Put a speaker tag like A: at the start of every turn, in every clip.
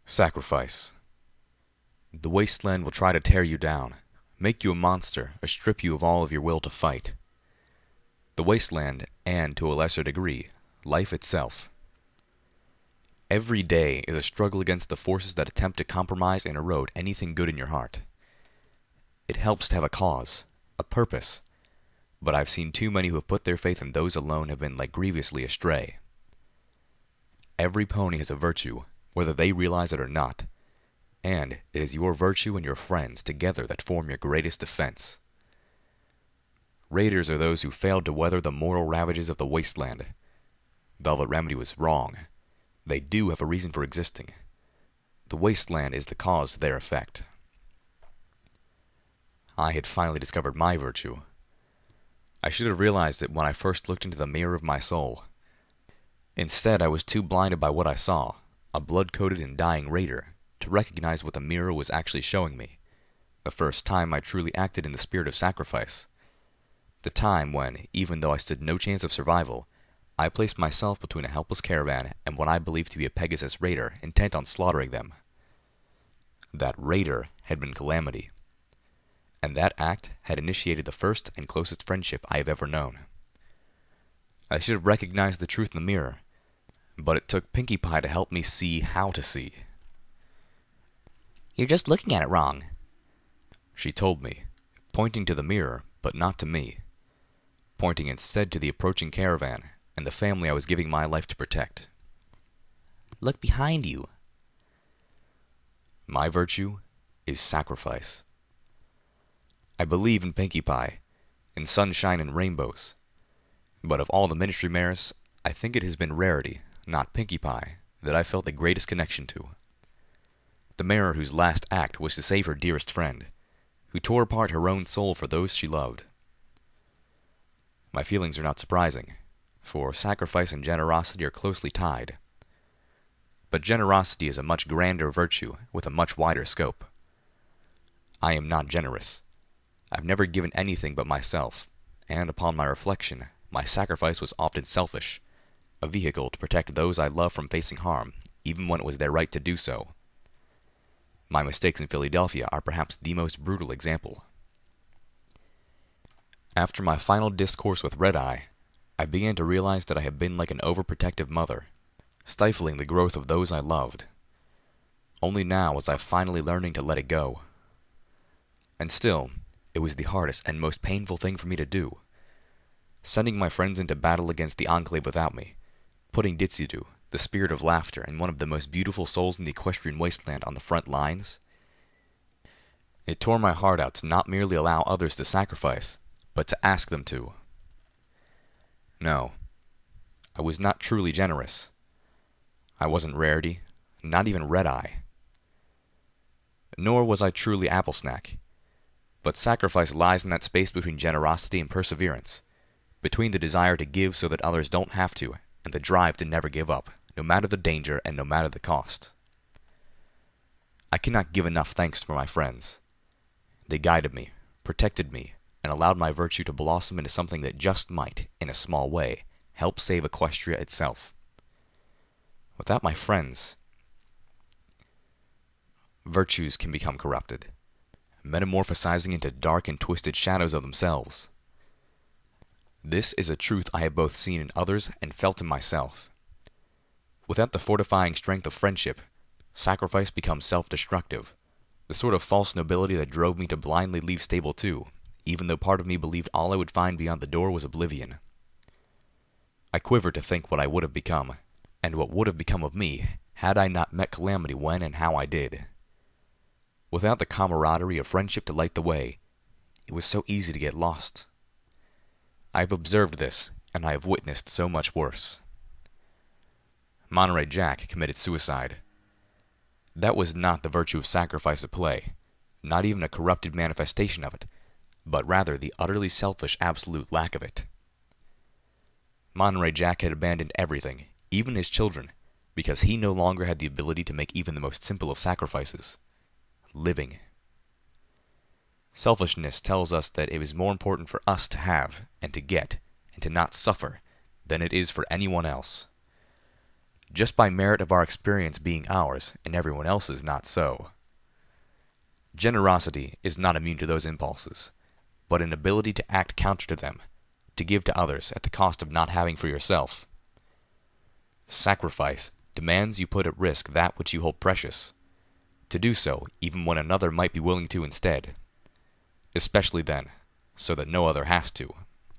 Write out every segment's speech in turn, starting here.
A: Sacrifice. The wasteland will try to tear you down, make you a monster, or strip you of all of your will to fight. The wasteland, and to a lesser degree, life itself. Every day is a struggle against the forces that attempt to compromise and erode anything good in your heart. It helps to have a cause, a purpose, but I've seen too many who have put their faith in those alone have been led grievously astray. Every pony has a virtue, whether they realize it or not, and it is your virtue and your friends together that form your greatest defense. Raiders are those who failed to weather the moral ravages of the wasteland. Velvet Remedy was wrong. They do have a reason for existing. The wasteland is the cause of their effect. I had finally discovered my virtue. I should have realized it when I first looked into the mirror of my soul. Instead, I was too blinded by what I saw, a blood-coated and dying raider, to recognize what the mirror was actually showing me. The first time I truly acted in the spirit of sacrifice. The time when, even though I stood no chance of survival, I placed myself between a helpless caravan and what I believed to be a Pegasus raider intent on slaughtering them. That raider had been Calamity, and that act had initiated the first and closest friendship I have ever known. I should have recognized the truth in the mirror, but it took Pinkie Pie to help me see how to see.
B: "You're just looking at it wrong,"
A: she told me, pointing to the mirror, but not to me, pointing instead to the approaching caravan and the family I was giving my life to protect.
B: "Look behind you."
A: My virtue is sacrifice. I believe in Pinkie Pie, in sunshine and rainbows, but of all the ministry mares, I think it has been Rarity, not Pinkie Pie, that I felt the greatest connection to. The mare whose last act was to save her dearest friend, who tore apart her own soul for those she loved. My feelings are not surprising, for sacrifice and generosity are closely tied. But generosity is a much grander virtue with a much wider scope. I am not generous. I've never given anything but myself, and upon my reflection, my sacrifice was often selfish, a vehicle to protect those I love from facing harm, even when it was their right to do so. My mistakes in Philadelphia are perhaps the most brutal example. After my final discourse with Red Eye, I began to realize that I had been like an overprotective mother, stifling the growth of those I loved. Only now was I finally learning to let it go. And still, it was the hardest and most painful thing for me to do. Sending my friends into battle against the Enclave without me, putting Ditsudu, the spirit of laughter and one of the most beautiful souls in the equestrian wasteland, on the front lines. It tore my heart out to not merely allow others to sacrifice, but to ask them to. No, I was not truly generous. I wasn't Rarity, not even Red Eye. Nor was I truly Applesnack. But sacrifice lies in that space between generosity and perseverance, between the desire to give so that others don't have to, and the drive to never give up, no matter the danger and no matter the cost. I cannot give enough thanks for my friends. They guided me, protected me, and allowed my virtue to blossom into something that just might, in a small way, help save Equestria itself. Without my friends, virtues can become corrupted, metamorphosizing into dark and twisted shadows of themselves. This is a truth I have both seen in others and felt in myself. Without the fortifying strength of friendship, sacrifice becomes self-destructive, the sort of false nobility that drove me to blindly leave Stable 2, even though part of me believed all I would find beyond the door was oblivion. I quiver to think what I would have become, and what would have become of me, had I not met Calamity when and how I did. Without the camaraderie of friendship to light the way, it was so easy to get lost. I have observed this, and I have witnessed so much worse. Monterey Jack committed suicide. That was not the virtue of sacrifice at play, not even a corrupted manifestation of it, but rather the utterly selfish absolute lack of it. Monterey Jack had abandoned everything, even his children, because he no longer had the ability to make even the most simple of sacrifices: living. Selfishness tells us that it is more important for us to have, and to get, and to not suffer, than it is for anyone else. just by merit of our experience being ours and everyone else's not so. Generosity is not immune to those impulses, but an ability to act counter to them, to give to others at the cost of not having for yourself. Sacrifice demands you put at risk that which you hold precious, to do so even when another might be willing to instead, especially then, so that no other has to.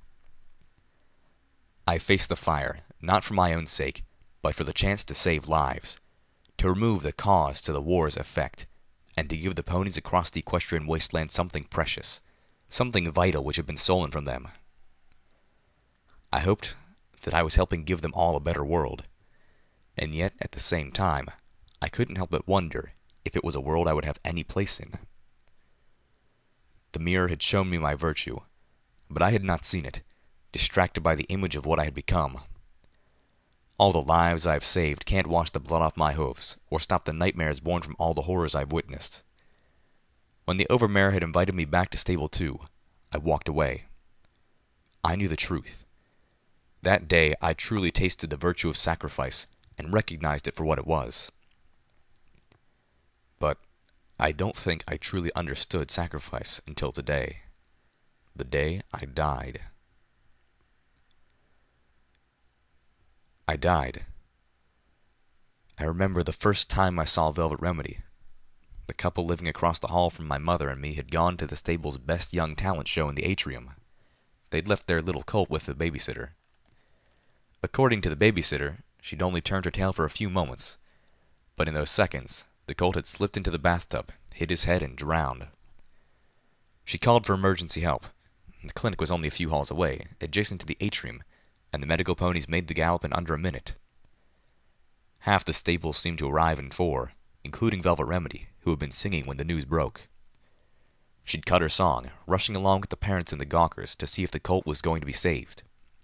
A: I faced the fire, not for my own sake, but for the chance to save lives, to remove the cause to the war's effect, and to give the ponies across the equestrian wasteland something precious, something vital which had been stolen from them. I hoped that I was helping give them all a better world, and yet at the same time, I couldn't help but wonder if it was a world I would have any place in. The mirror had shown me my virtue, but I had not seen it, distracted by the image of what I had become. All the lives I have saved can't wash the blood off my hooves, or stop the nightmares born from all the horrors I've witnessed. When the overmare had invited me back to Stable 2, I walked away. I knew the truth. That day I truly tasted the virtue of sacrifice, and recognized it for what it was. But I don't think I truly understood sacrifice until today. The day I died. I died. I remember the first time I saw Velvet Remedy. The couple living across the hall from my mother and me had gone to the stable's best young talent show in the atrium. They'd left their little colt with the babysitter. According to the babysitter, she'd only turned her tail for a few moments, but in those seconds, the colt had slipped into the bathtub, hit his head, and drowned. She called for emergency help. The clinic was only a few halls away, adjacent to the atrium, and the medical ponies made the gallop in under a minute. Half the stable seemed to arrive in 4, including Velvet Remedy, who had been singing when the news broke. She'd cut her song, rushing along with the parents and the gawkers to see if the colt was going to be saved.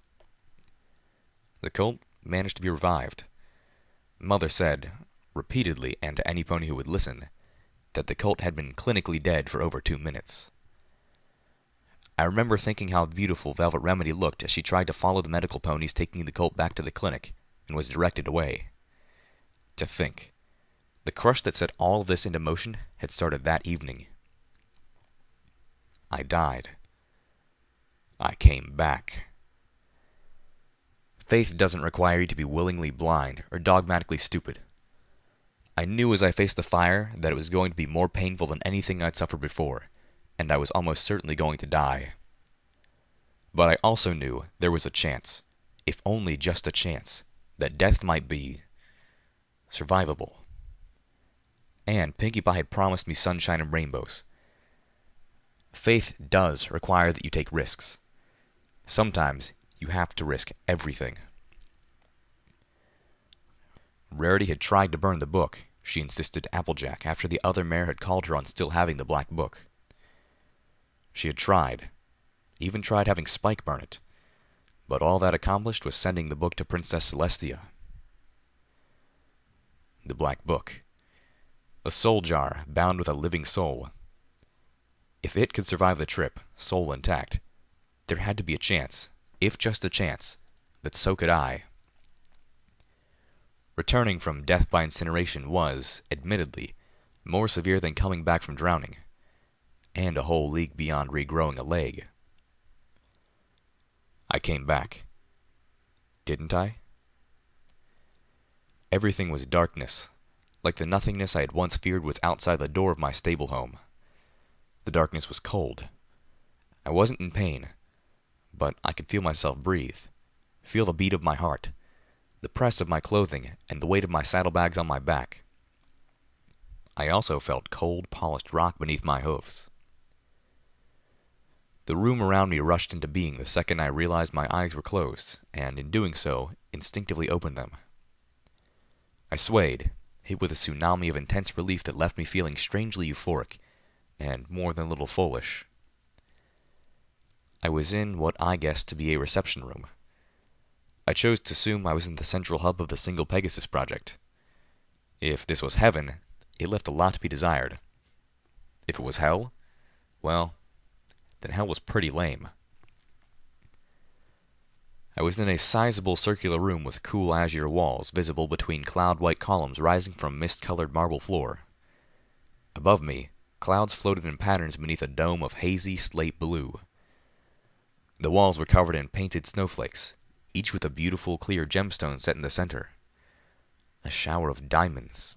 A: The colt managed to be revived. Mother said, repeatedly and to any pony who would listen, that the colt had been clinically dead for over 2 minutes. I remember thinking how beautiful Velvet Remedy looked as she tried to follow the medical ponies taking the colt back to the clinic, and was directed away. To think, the crush that set all of this into motion had started that evening. I died. I came back. Faith doesn't require you to be willingly blind or dogmatically stupid. I knew as I faced the fire that it was going to be more painful than anything I'd suffered before, and I was almost certainly going to die. But I also knew there was a chance, if only just a chance, that death might be survivable. And Pinkie Pie had promised me sunshine and rainbows. Faith does require that you take risks. Sometimes you have to risk everything. Rarity had tried to burn the book, she insisted to Applejack after the other mare had called her on still having the black book. She had tried, even tried having Spike burn it, but all that accomplished was sending the book to Princess Celestia. The black book. A soul jar bound with a living soul. If it could survive the trip, soul intact, there had to be a chance, if just a chance, that so could I. Returning from death by incineration was, admittedly, more severe than coming back from drowning, and a whole league beyond regrowing a leg. I came back. Didn't I? Everything was darkness, like the nothingness I had once feared was outside the door of my stable home. The darkness was cold. I wasn't in pain, but I could feel myself breathe, feel the beat of my heart, the press of my clothing, and the weight of my saddlebags on my back. I also felt cold, polished rock beneath my hoofs. The room around me rushed into being the second I realized my eyes were closed, and in doing so, instinctively opened them. I swayed, hit with a tsunami of intense relief that left me feeling strangely euphoric, and more than a little foolish. I was in what I guessed to be a reception room. I chose to assume I was in the central hub of the Single Pegasus project. If this was heaven, it left a lot to be desired. If it was hell, well, then hell was pretty lame. I was in a sizable circular room with cool azure walls visible between cloud-white columns rising from mist-colored marble floor. Above me, clouds floated in patterns beneath a dome of hazy slate blue. The walls were covered in painted snowflakes, each with a beautiful clear gemstone set in the center. A shower of diamonds.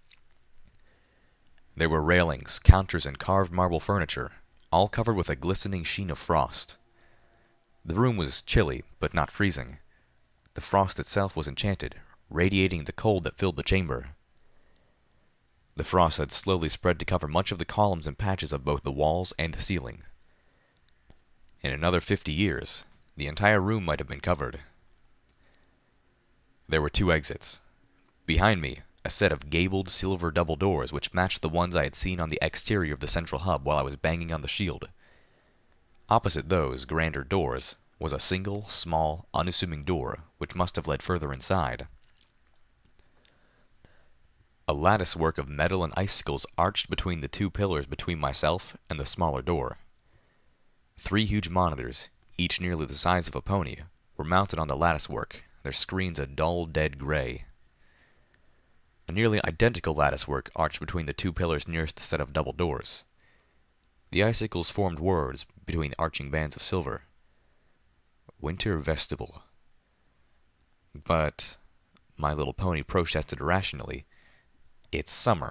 A: There were railings, counters, and carved marble furniture, all covered with a glistening sheen of frost. The room was chilly, but not freezing. The frost itself was enchanted, radiating the cold that filled the chamber. The frost had slowly spread to cover much of the columns and patches of both the walls and the ceiling. In another 50 years, the entire room might have been covered. There were 2 exits. Behind me, a set of gabled silver double doors which matched the ones I had seen on the exterior of the central hub while I was banging on the shield. Opposite those grander doors was a single, small, unassuming door which must have led further inside. A lattice work of metal and icicles arched between the 2 pillars between myself and the smaller door. 3 huge monitors, each nearly the size of a pony, were mounted on the lattice work, their screens a dull, dead gray. A nearly identical lattice work arched between the 2 pillars nearest the set of double doors. The icicles formed words between arching bands of silver. Winter vestibule. But, my little pony protested irrationally, it's summer.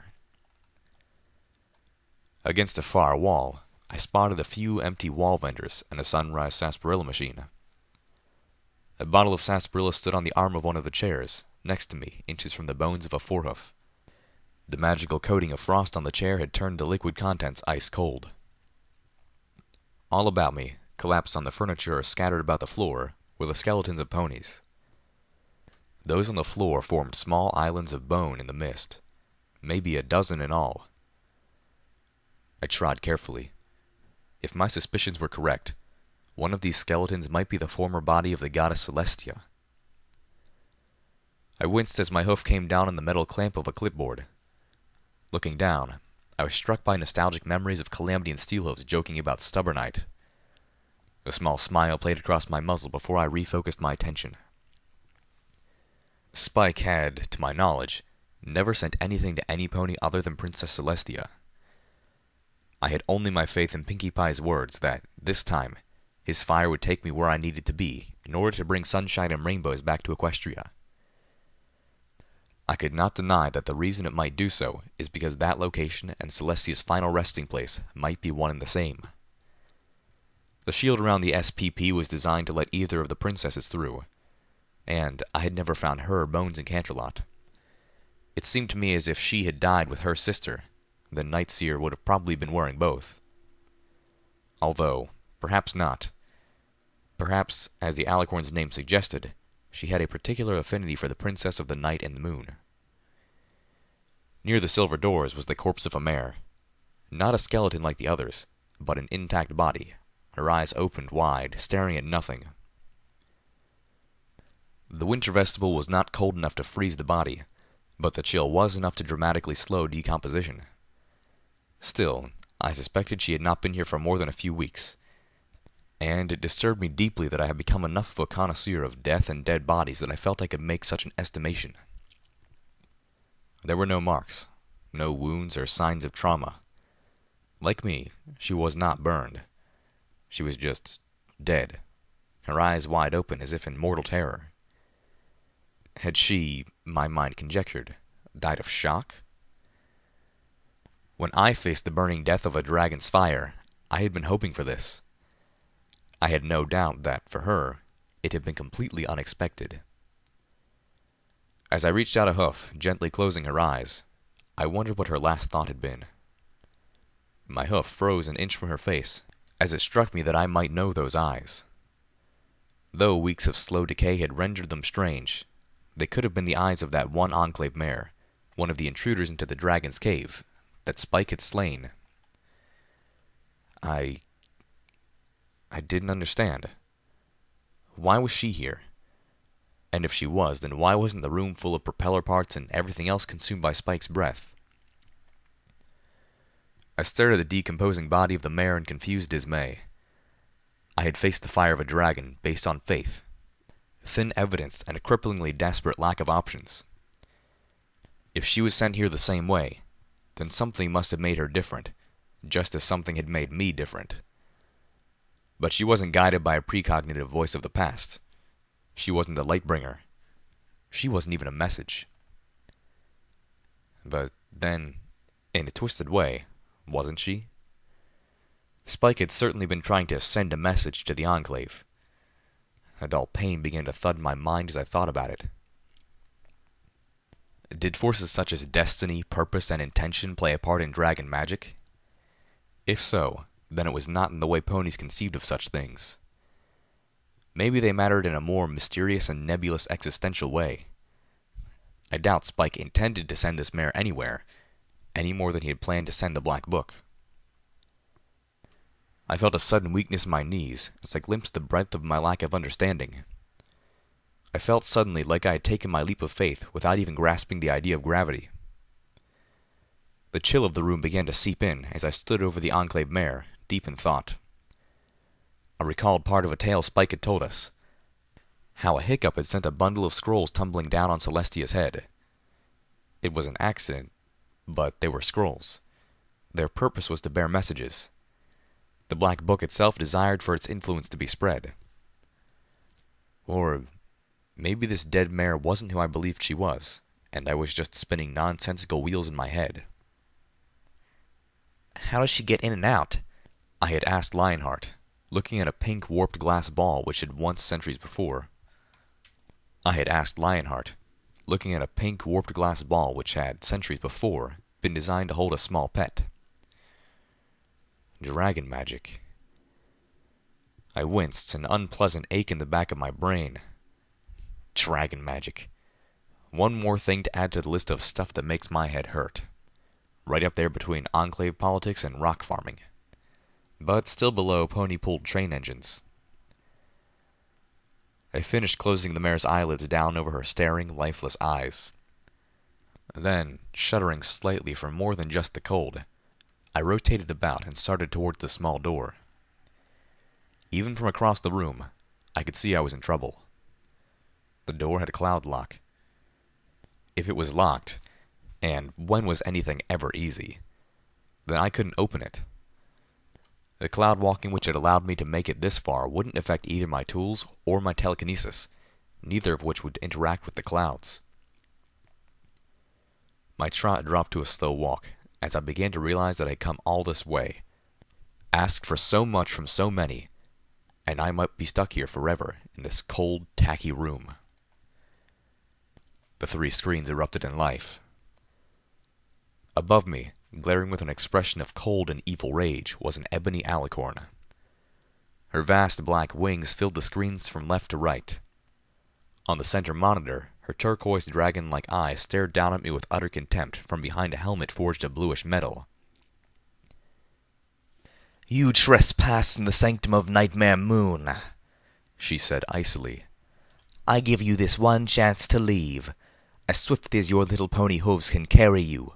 A: Against a far wall, I spotted a few empty wall vendors and a sunrise sarsaparilla machine. A bottle of sarsaparilla stood on the arm of one of the chairs, next to me, inches from the bones of a forehoof. The magical coating of frost on the chair had turned the liquid contents ice cold. All about me, collapsed on the furniture or scattered about the floor, were the skeletons of ponies. Those on the floor formed small islands of bone in the mist, maybe a dozen in all. I trod carefully. If my suspicions were correct, one of these skeletons might be the former body of the goddess Celestia. I winced as my hoof came down on the metal clamp of a clipboard. Looking down, I was struck by nostalgic memories of Calamity and Steelhooves joking about Stubbornite. A small smile played across my muzzle before I refocused my attention. Spike had, to my knowledge, never sent anything to any pony other than Princess Celestia. I had only my faith in Pinkie Pie's words that, this time, his fire would take me where I needed to be in order to bring sunshine and rainbows back to Equestria. I could not deny that the reason it might do so is because that location and Celestia's final resting place might be one and the same. The shield around the SPP was designed to let either of the princesses through, and I had never found her bones in Canterlot. It seemed to me as if she had died with her sister, then Nightseer would have probably been wearing both. Although, perhaps not. Perhaps, as the Alicorn's name suggested, she had a particular affinity for the Princess of the Night and the Moon. Near the silver doors was the corpse of a mare. Not a skeleton like the others, but an intact body, her eyes opened wide, staring at nothing. The winter vestibule was not cold enough to freeze the body, but the chill was enough to dramatically slow decomposition. Still, I suspected she had not been here for more than a few weeks, and it disturbed me deeply that I had become enough of a connoisseur of death and dead bodies that I felt I could make such an estimation. There were no marks, no wounds or signs of trauma. Like me, she was not burned. She was just dead, her eyes wide open as if in mortal terror. Had she, my mind conjectured, died of shock? When I faced the burning death of a dragon's fire, I had been hoping for this. I had no doubt that, for her, it had been completely unexpected. As I reached out a hoof, gently closing her eyes, I wondered what her last thought had been. My hoof froze an inch from her face, as it struck me that I might know those eyes. Though weeks of slow decay had rendered them strange, they could have been the eyes of that one Enclave mare, one of the intruders into the dragon's cave, that Spike had slain. I didn't understand. Why was she here? And if she was, then why wasn't the room full of propeller parts and everything else consumed by Spike's breath? I stared at the decomposing body of the mare in confused dismay. I had faced the fire of a dragon, based on faith. thin evidence and a cripplingly desperate lack of options. If she was sent here the same way, then something must have made her different, just as something had made me different. But she wasn't guided by a precognitive voice of the past. She wasn't a light bringer. She wasn't even a message. But then, in a twisted way, wasn't she? Spike had certainly been trying to send a message to the Enclave. A dull pain began to thud in my mind as I thought about it. Did forces such as destiny, purpose, and intention play a part in dragon magic? If so, then it was not in the way ponies conceived of such things. Maybe they mattered in a more mysterious and nebulous existential way. I doubt Spike intended to send this mare anywhere, any more than he had planned to send the Black Book. I felt a sudden weakness in my knees as I glimpsed the breadth of my lack of understanding. I felt suddenly like I had taken my leap of faith without even grasping the idea of gravity. The chill of the room began to seep in as I stood over the Enclave mare, deep in thought. I recalled part of a tale Spike had told us. How a hiccup had sent a bundle of scrolls tumbling down on Celestia's head. It was an accident, but they were scrolls. Their purpose was to bear messages. The Black Book itself desired for its influence to be spread. Or maybe this dead mare wasn't who I believed she was, and I was just spinning nonsensical wheels in my head.
B: How does she get in and out?
A: I had asked Lionheart, looking at a pink warped glass ball which had once centuries before been designed to hold a small pet. Dragon magic. I winced, an unpleasant ache in the back of my brain. Dragon magic. One more thing to add to the list of stuff that makes my head hurt. Right up there between Enclave politics and rock farming. But still below pony-pulled train engines. I finished closing the mare's eyelids down over her staring, lifeless eyes. Then, shuddering slightly from more than just the cold, I rotated about and started towards the small door. Even from across the room, I could see I was in trouble. The door had a cloud lock. If it was locked, and when was anything ever easy, then I couldn't open it. The cloud walking which had allowed me to make it this far wouldn't affect either my tools or my telekinesis, neither of which would interact with the clouds. My trot dropped to a slow walk, as I began to realize that I had come all this way, asked for so much from so many, and I might be stuck here forever in this cold, tacky room. The 3 screens erupted in life. Above me, glaring with an expression of cold and evil rage, was an ebony alicorn. Her vast black wings filled the screens from left to right. On the center monitor, her turquoise dragon-like eyes stared down at me with utter contempt from behind a helmet forged of bluish metal.
B: "You trespass in the sanctum of Nightmare Moon," she said icily. "I give you this one chance to leave, as swiftly as your little pony hooves can carry you."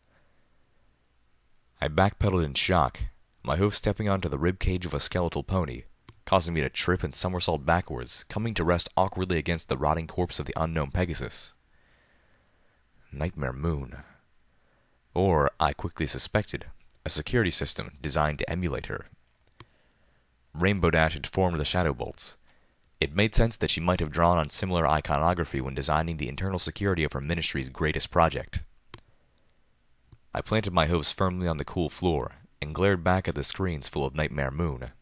A: I backpedaled in shock, my hoof stepping onto the ribcage of a skeletal pony, causing me to trip and somersault backwards, coming to rest awkwardly against the rotting corpse of the unknown Pegasus. Nightmare Moon. Or, I quickly suspected, a security system designed to emulate her. Rainbow Dash had formed the Shadow Bolts. It made sense that she might have drawn on similar iconography when designing the internal security of her ministry's greatest project. I planted my hooves firmly on the cool floor and glared back at the screens full of Nightmare Moon.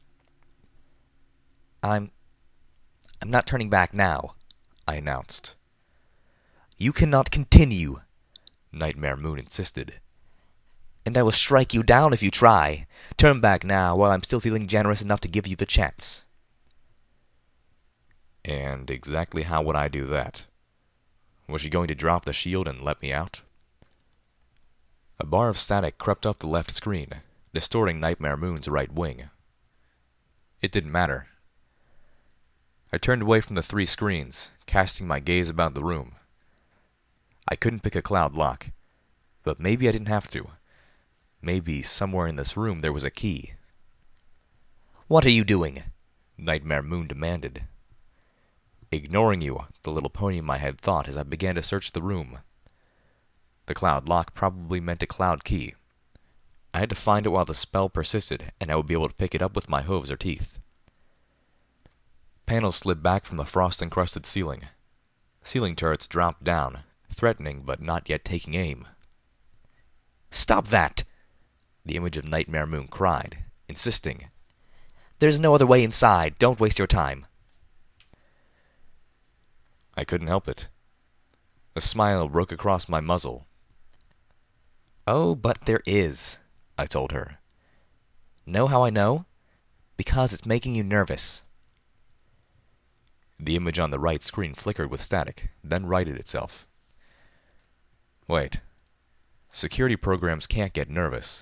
B: I'm not turning back now," I announced. "You cannot continue," Nightmare Moon insisted. "And I will strike you down if you try. Turn back now while I'm still feeling generous enough to give you the chance."
A: And exactly how would I do that? Was she going to drop the shield and let me out? A bar of static crept up the left screen, distorting Nightmare Moon's right wing. It didn't matter. I turned away from the 3 screens, casting my gaze about the room. I couldn't pick a cloud lock, but maybe I didn't have to. Maybe somewhere in this room there was a key.
B: "What are you doing?"
A: Nightmare Moon demanded. Ignoring you, the little pony in my head thought as I began to search the room. The cloud lock probably meant a cloud key. I had to find it while the spell persisted, and I would be able to pick it up with my hooves or teeth. Panels slid back from the frost-encrusted ceiling. Ceiling turrets dropped down, threatening but not yet taking aim.
B: "Stop that!"
A: The image of Nightmare Moon cried, insisting.
B: "There's no other way inside. Don't waste your time."
A: I couldn't help it. A smile broke across my muzzle.
B: "Oh, but there is," I told her. "Know how I know? Because it's making you nervous."
A: The image on the right screen flickered with static, then righted itself. Wait. Security programs can't get nervous.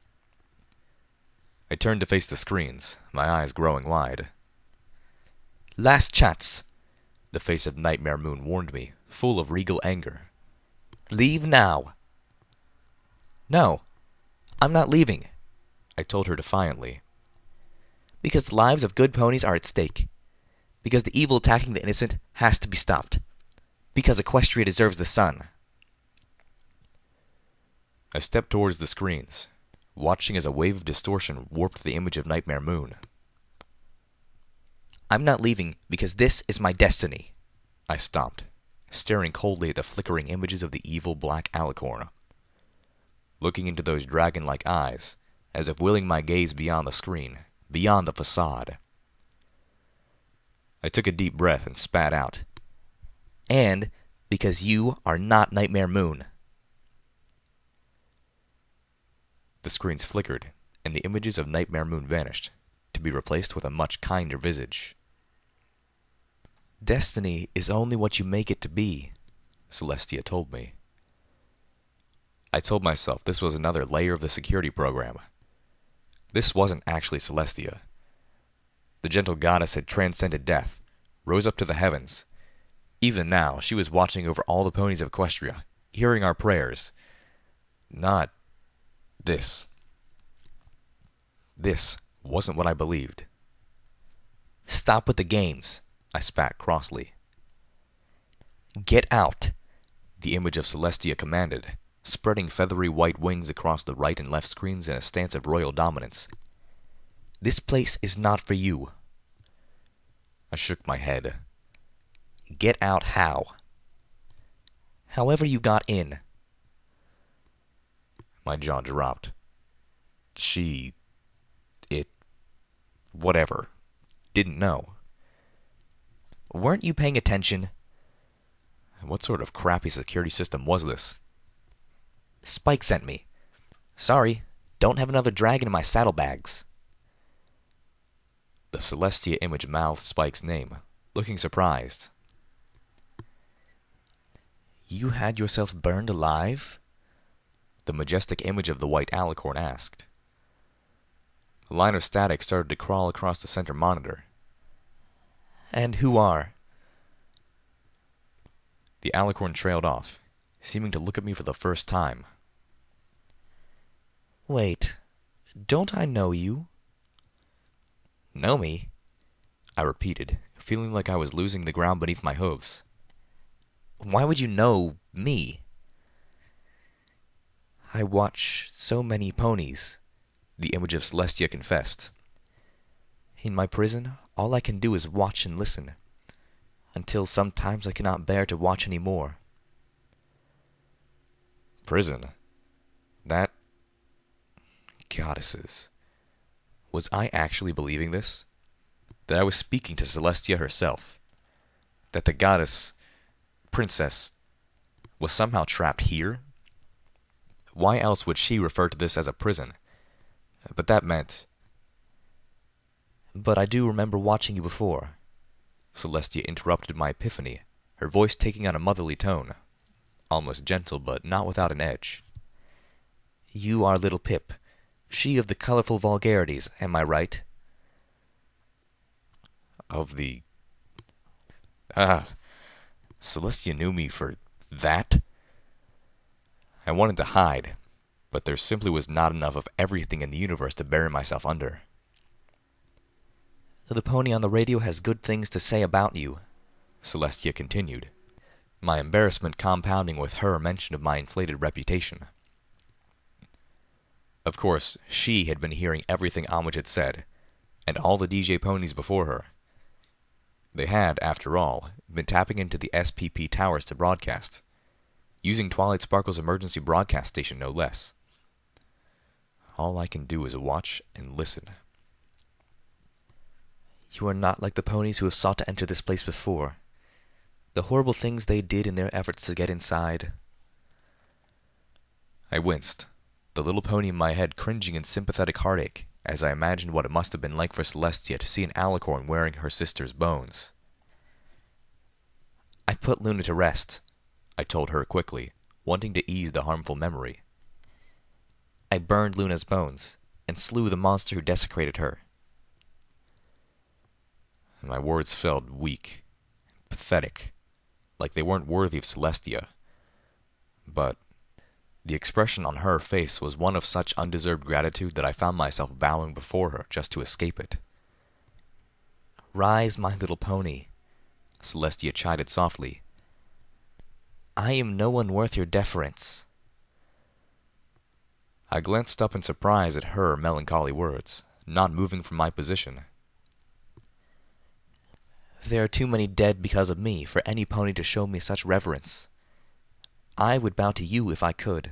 A: I turned to face the screens, my eyes growing wide.
B: "Last chance,"
A: the face of Nightmare Moon warned me, full of regal anger.
B: "Leave now." "No, I'm not leaving,"
A: I told her defiantly.
B: "Because the lives of good ponies are at stake. Because the evil attacking the innocent has to be stopped. Because Equestria deserves the sun."
A: I stepped towards the screens, watching as a wave of distortion warped the image of Nightmare Moon.
B: "I'm not leaving because this is my destiny."
A: I stopped, staring coldly at the flickering images of the evil black alicorn. Looking into those dragon-like eyes, as if willing my gaze beyond the screen, beyond the facade. I took a deep breath and spat out.
B: "And because you are not Nightmare Moon."
A: The screens flickered, and the images of Nightmare Moon vanished, to be replaced with a much kinder visage.
B: "Destiny is only what you make it to be,"
A: Celestia told me. I told myself this was another layer of the security program. This wasn't actually Celestia. The gentle goddess had transcended death, rose up to the heavens. Even now, she was watching over all the ponies of Equestria, hearing our prayers. Not this. This wasn't what I believed.
B: "Stop with the games," I spat crossly.
A: "Get out," the image of Celestia commanded, spreading feathery white wings across the right and left screens in a stance of royal dominance.
B: "This place is not for you."
A: I shook my head.
B: "Get out how?" "However you got in."
A: My jaw dropped. Whatever. Didn't know.
B: "Weren't you paying attention?"
A: What sort of crappy security system was this?
B: "Spike sent me. Sorry, don't have another dragon in my saddlebags."
A: The Celestia image mouthed Spike's name, looking surprised.
B: "You had yourself burned alive?"
A: The majestic image of the white alicorn asked. A line of static started to crawl across the center monitor.
B: "And who are?"
A: The alicorn trailed off, seeming to look at me for the first time.
B: "Wait, don't I know you?" "Know me?"
A: I repeated, feeling like I was losing the ground beneath my hooves.
B: "Why would you know me?" "I watch so many ponies," the image of Celestia confessed. "In my prison, all I can do is watch and listen, until sometimes I cannot bear to watch any more."
A: Prison? That... Goddesses. Was I actually believing this? That I was speaking to Celestia herself? That the goddess... princess... was somehow trapped here? Why else would she refer to this as a prison? But that meant...
B: "But I do remember watching you before."
A: Celestia interrupted my epiphany, her voice taking on a motherly tone, almost gentle but not without an edge.
B: "You are little Pip, she of the colorful vulgarities, am I right?"
A: Of the... Celestia knew me for that? I wanted to hide, but there simply was not enough of everything in the universe to bury myself under.
B: "The pony on the radio has good things to say about you."
A: Celestia continued, my embarrassment compounding with her mention of my inflated reputation. Of course, she had been hearing everything Amwich had said, and all the DJ ponies before her. They had, after all, been tapping into the SPP towers to broadcast, using Twilight Sparkle's emergency broadcast station no less. All I can do is watch and listen.
B: You are not like the ponies who have sought to enter this place before. The horrible things they did in their efforts to get inside.
A: I winced, the little pony in my head cringing in sympathetic heartache as I imagined what it must have been like for Celestia to see an alicorn wearing her sister's bones.
B: I put Luna to rest,
A: I told her quickly, wanting to ease the harmful memory.
B: I burned Luna's bones and slew the monster who desecrated her.
A: My words felt weak, pathetic, like they weren't worthy of Celestia. But the expression on her face was one of such undeserved gratitude that I found myself bowing before her just to escape it.
B: Rise, my little pony,
A: Celestia chided softly.
B: I am no one worth your deference.
A: I glanced up in surprise at her melancholy words, not moving from my position.
B: There are too many dead because of me for any pony to show me such reverence. I would bow to you if I could.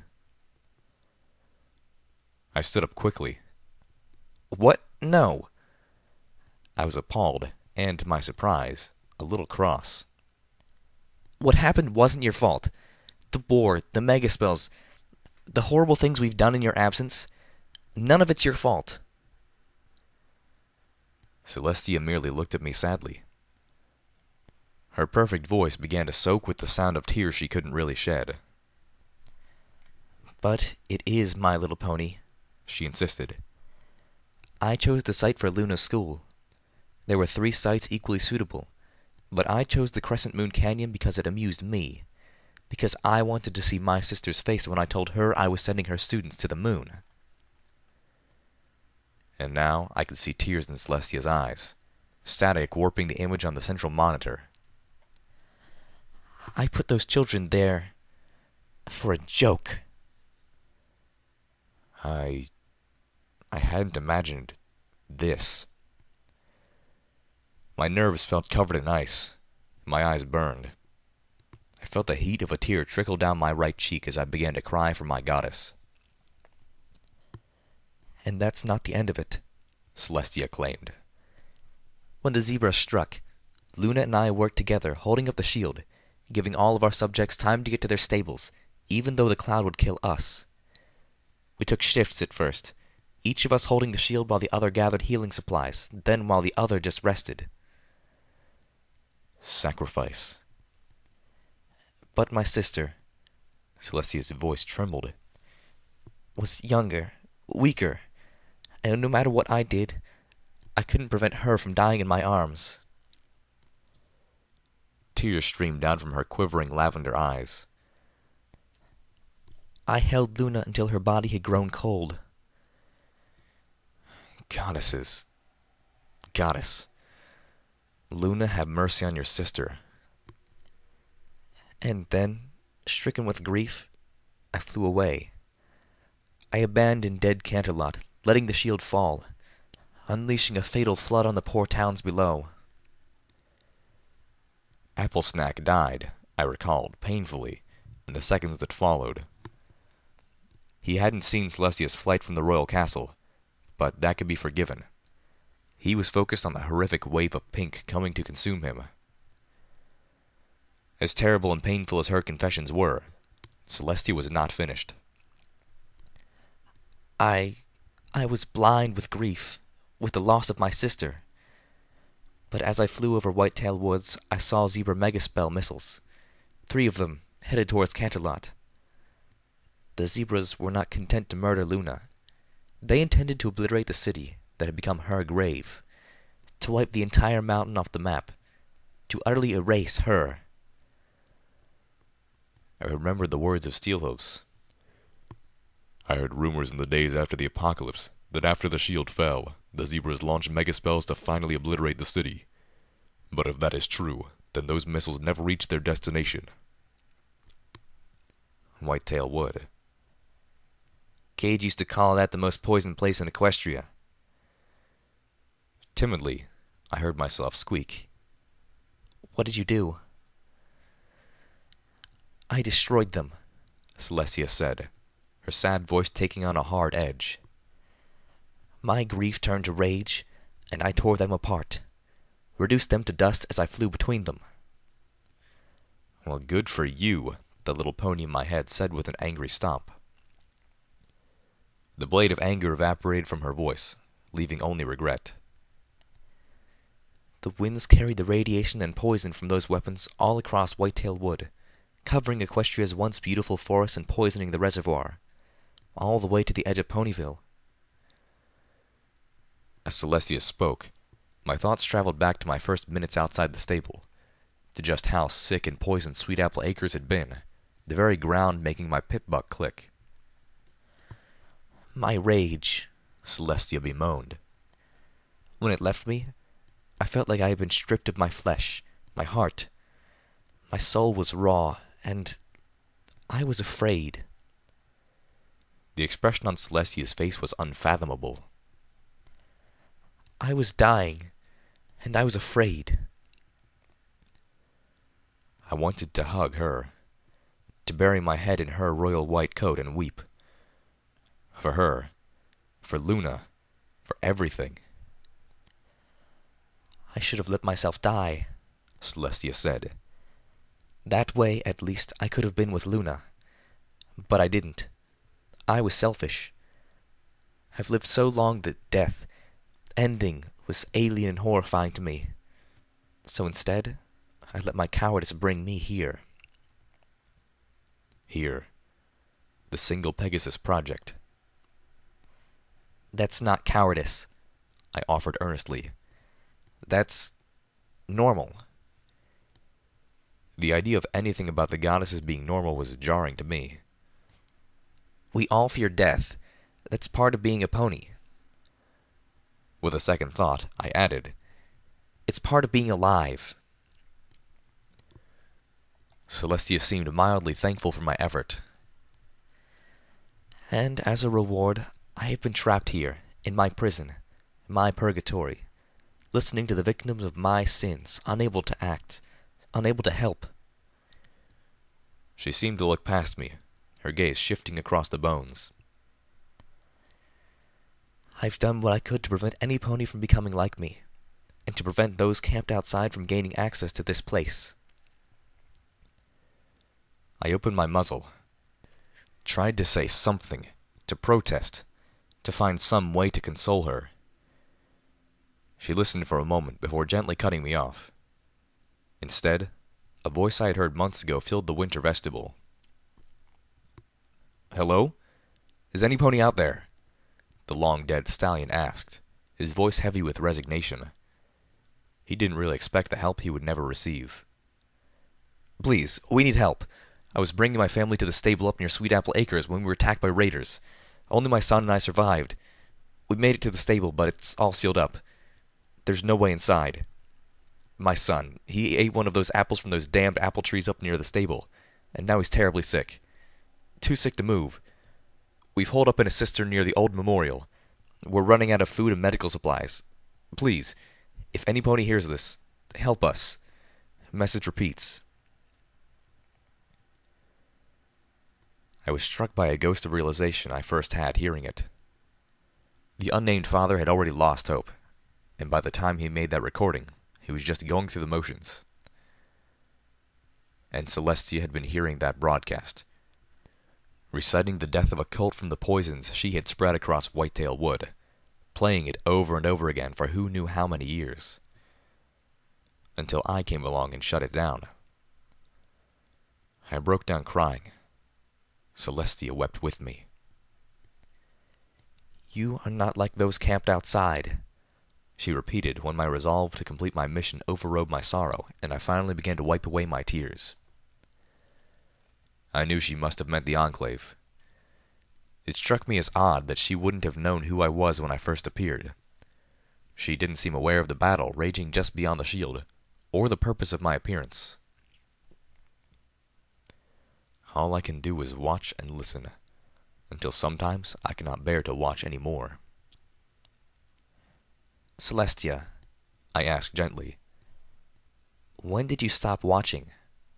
A: I stood up quickly.
B: What? No.
A: I was appalled, and to my surprise, a little cross.
B: What happened wasn't your fault. The war, the megaspells, the horrible things we've done in your absence, none of it's your fault.
A: Celestia merely looked at me sadly. Her perfect voice began to soak with the sound of tears she couldn't really shed.
B: But it is My Little Pony,
A: she insisted.
B: I chose the site for Luna's school. There were 3 sites equally suitable, but I chose the Crescent Moon Canyon because it amused me, because I wanted to see my sister's face when I told her I was sending her students to the moon.
A: And now I could see tears in Celestia's eyes, static warping the image on the central monitor.
B: I put those children there for a joke.
A: I hadn't imagined this. My nerves felt covered in ice. My eyes burned. I felt the heat of a tear trickle down my right cheek as I began to cry for my goddess.
B: And that's not the end of it,
A: Celestia claimed.
B: When the zebra struck, Luna and I worked together, holding up the shield, giving all of our subjects time to get to their stables, even though the cloud would kill us. We took shifts at first, each of us holding the shield while the other gathered healing supplies, then while the other just rested.
A: Sacrifice.
B: But my sister,
A: Celestia's voice trembled,
B: was younger, weaker, and no matter what I did, I couldn't prevent her from dying in my arms.
A: Tears streamed down from her quivering lavender eyes.
B: I held Luna until her body had grown cold.
A: Goddesses. Goddess. Luna, have mercy on your sister.
B: And then, stricken with grief, I flew away. I abandoned dead Canterlot, letting the shield fall, unleashing a fatal flood on the poor towns below.
A: Applesnack died, I recalled, painfully, in the seconds that followed. He hadn't seen Celestia's flight from the royal castle, but that could be forgiven. He was focused on the horrific wave of pink coming to consume him. As terrible and painful as her confessions were, Celestia was not finished.
B: I was blind with grief, with the loss of my sister. But as I flew over Whitetail Woods, I saw Zebra Megaspell missiles, 3 of them headed towards Canterlot. The zebras were not content to murder Luna. They intended to obliterate the city that had become her grave, to wipe the entire mountain off the map, to utterly erase her.
A: I remembered the words of Steelhooves. I heard rumors in the days after the apocalypse that after the shield fell, the zebras launched megaspells to finally obliterate the city. But if that is true, then those missiles never reached their destination.
B: Whitetail Wood. Cage used to call that the most poisoned place in Equestria.
A: Timidly, I heard myself squeak.
B: What did you do? I destroyed them,
A: Celestia said, her sad voice taking on a hard edge.
B: My grief turned to rage, and I tore them apart, reduced them to dust as I flew between them.
A: Well, good for you, the little pony in my head said with an angry stomp. The blade of anger evaporated from her voice, leaving only regret.
B: The winds carried the radiation and poison from those weapons all across Whitetail Wood, covering Equestria's once beautiful forest and poisoning the reservoir, all the way to the edge of Ponyville.
A: As Celestia spoke, my thoughts traveled back to my first minutes outside the stable, to just how sick and poisoned Sweetapple Acres had been, the very ground making my pip-buck click.
B: My rage,
A: Celestia bemoaned.
B: When it left me, I felt like I had been stripped of my flesh, my heart. My soul was raw, and I was afraid.
A: The expression on Celestia's face was unfathomable.
B: I was dying, and I was afraid.
A: I wanted to hug her, to bury my head in her royal white coat and weep. For her, for Luna, for everything.
B: I should have let myself die,
A: Celestia said.
B: That way, at least, I could have been with Luna. But I didn't. I was selfish. I've lived so long that death, ending, was alien and horrifying to me. So instead, I let my cowardice bring me here.
A: Here. The Single Pegasus Project.
B: That's not cowardice,
A: I offered earnestly.
B: That's normal.
A: The idea of anything about the goddesses being normal was jarring to me.
B: We all fear death. That's part of being a pony.
A: With a second thought, I added,
B: It's part of being alive.
A: Celestia seemed mildly thankful for my effort.
B: And as a reward, I have been trapped here, in my prison, my purgatory, listening to the victims of my sins, unable to act, unable to help.
A: She seemed to look past me, her gaze shifting across the bones.
B: I've done what I could to prevent any pony from becoming like me, and to prevent those camped outside from gaining access to this place.
A: I opened my muzzle, tried to say something, to protest, to find some way to console her. She listened for a moment before gently cutting me off. Instead, a voice I had heard months ago filled the winter vestibule. "Hello? Is any pony out there?" the long-dead stallion asked, his voice heavy with resignation. He didn't really expect the help he would never receive. "Please, we need help. I was bringing my family to the stable up near Sweetapple Acres when we were attacked by raiders. Only my son and I survived. We made it to the stable, but it's all sealed up. There's no way inside. My son, he ate one of those apples from those damned apple trees up near the stable, and now he's terribly sick. Too sick to move. We've holed up in a cistern near the old memorial. We're running out of food and medical supplies. Please, if any pony hears this, help us. Message repeats." I was struck by a ghost of realization I first had hearing it. The unnamed father had already lost hope, and by the time he made that recording, he was just going through the motions. And Celestia had been hearing that broadcast, reciting the death of a cult from the poisons she had spread across Whitetail Wood, playing it over and over again for who knew how many years, until I came along and shut it down. I broke down crying. Celestia wept with me.
B: "You are not like those camped outside,"
A: she repeated when my resolve to complete my mission overrode my sorrow, and I finally began to wipe away my tears. I knew she must have meant the Enclave. It struck me as odd that she wouldn't have known who I was when I first appeared. She didn't seem aware of the battle raging just beyond the shield, or the purpose of my appearance. All I can do is watch and listen, until sometimes I cannot bear to watch any more.
B: Celestia, I asked gently, when did you stop watching?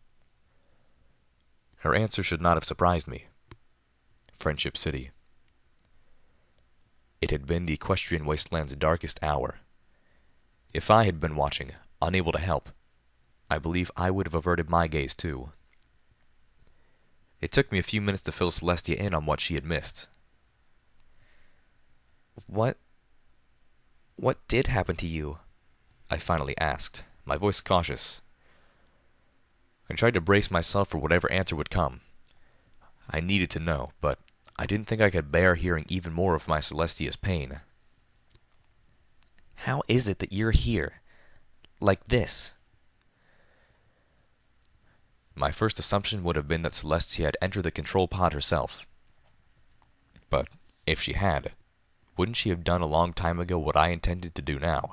A: Her answer should not have surprised me. Friendship City. It had been the equestrian wasteland's darkest hour. If I had been watching, unable to help, I believe I would have averted my gaze too. It took me a few minutes to fill Celestia in on what she had missed.
B: What did happen to you?
A: I finally asked, my voice cautious. I tried to brace myself for whatever answer would come. I needed to know, but I didn't think I could bear hearing even more of my Celestia's pain.
B: How is it that you're here? Like this?
A: My first assumption would have been that Celestia had entered the control pod herself. But if she had, wouldn't she have done a long time ago what I intended to do now?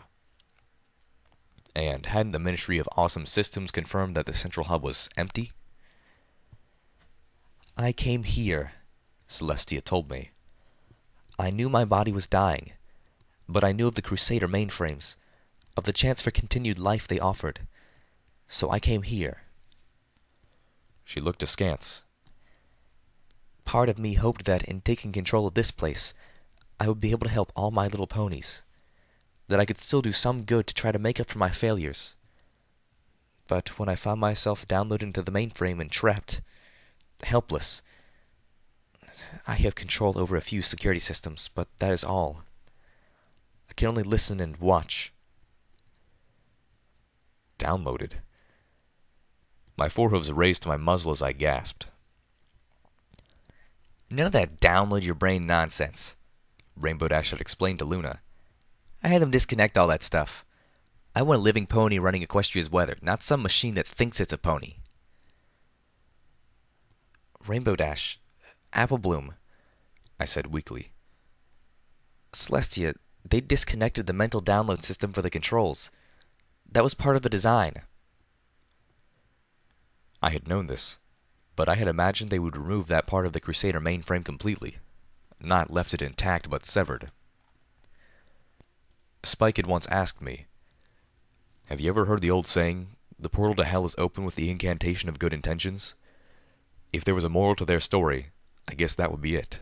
A: And hadn't the Ministry of Awesome Systems confirmed that the central hub was empty?
B: I came here, Celestia told me. I knew my body was dying, but I knew of the Crusader mainframes, of the chance for continued life they offered. So I came here.
A: She looked askance.
B: Part of me hoped that in taking control of this place, I would be able to help all my little ponies, that I could still do some good to try to make up for my failures. But when I found myself downloaded into the mainframe and trapped, helpless, I have control over a few security systems, but that is all. I can only listen and watch.
A: Downloaded? My forehooves raised to my muzzle as I gasped.
B: None of that download your brain nonsense, Rainbow Dash had explained to Luna. I had them disconnect all that stuff. I want a living pony running Equestria's weather, not some machine that thinks it's a pony. Rainbow Dash, Apple Bloom, I said weakly. Celestia, they disconnected the mental download system for the controls. That was part of the design.
A: I had known this, but I had imagined they would remove that part of the Crusader mainframe completely, not left it intact but severed. Spike had once asked me, "Have you ever heard the old saying, the portal to hell is open with the incantation of good intentions? If there was a moral to their story, I guess that would be it."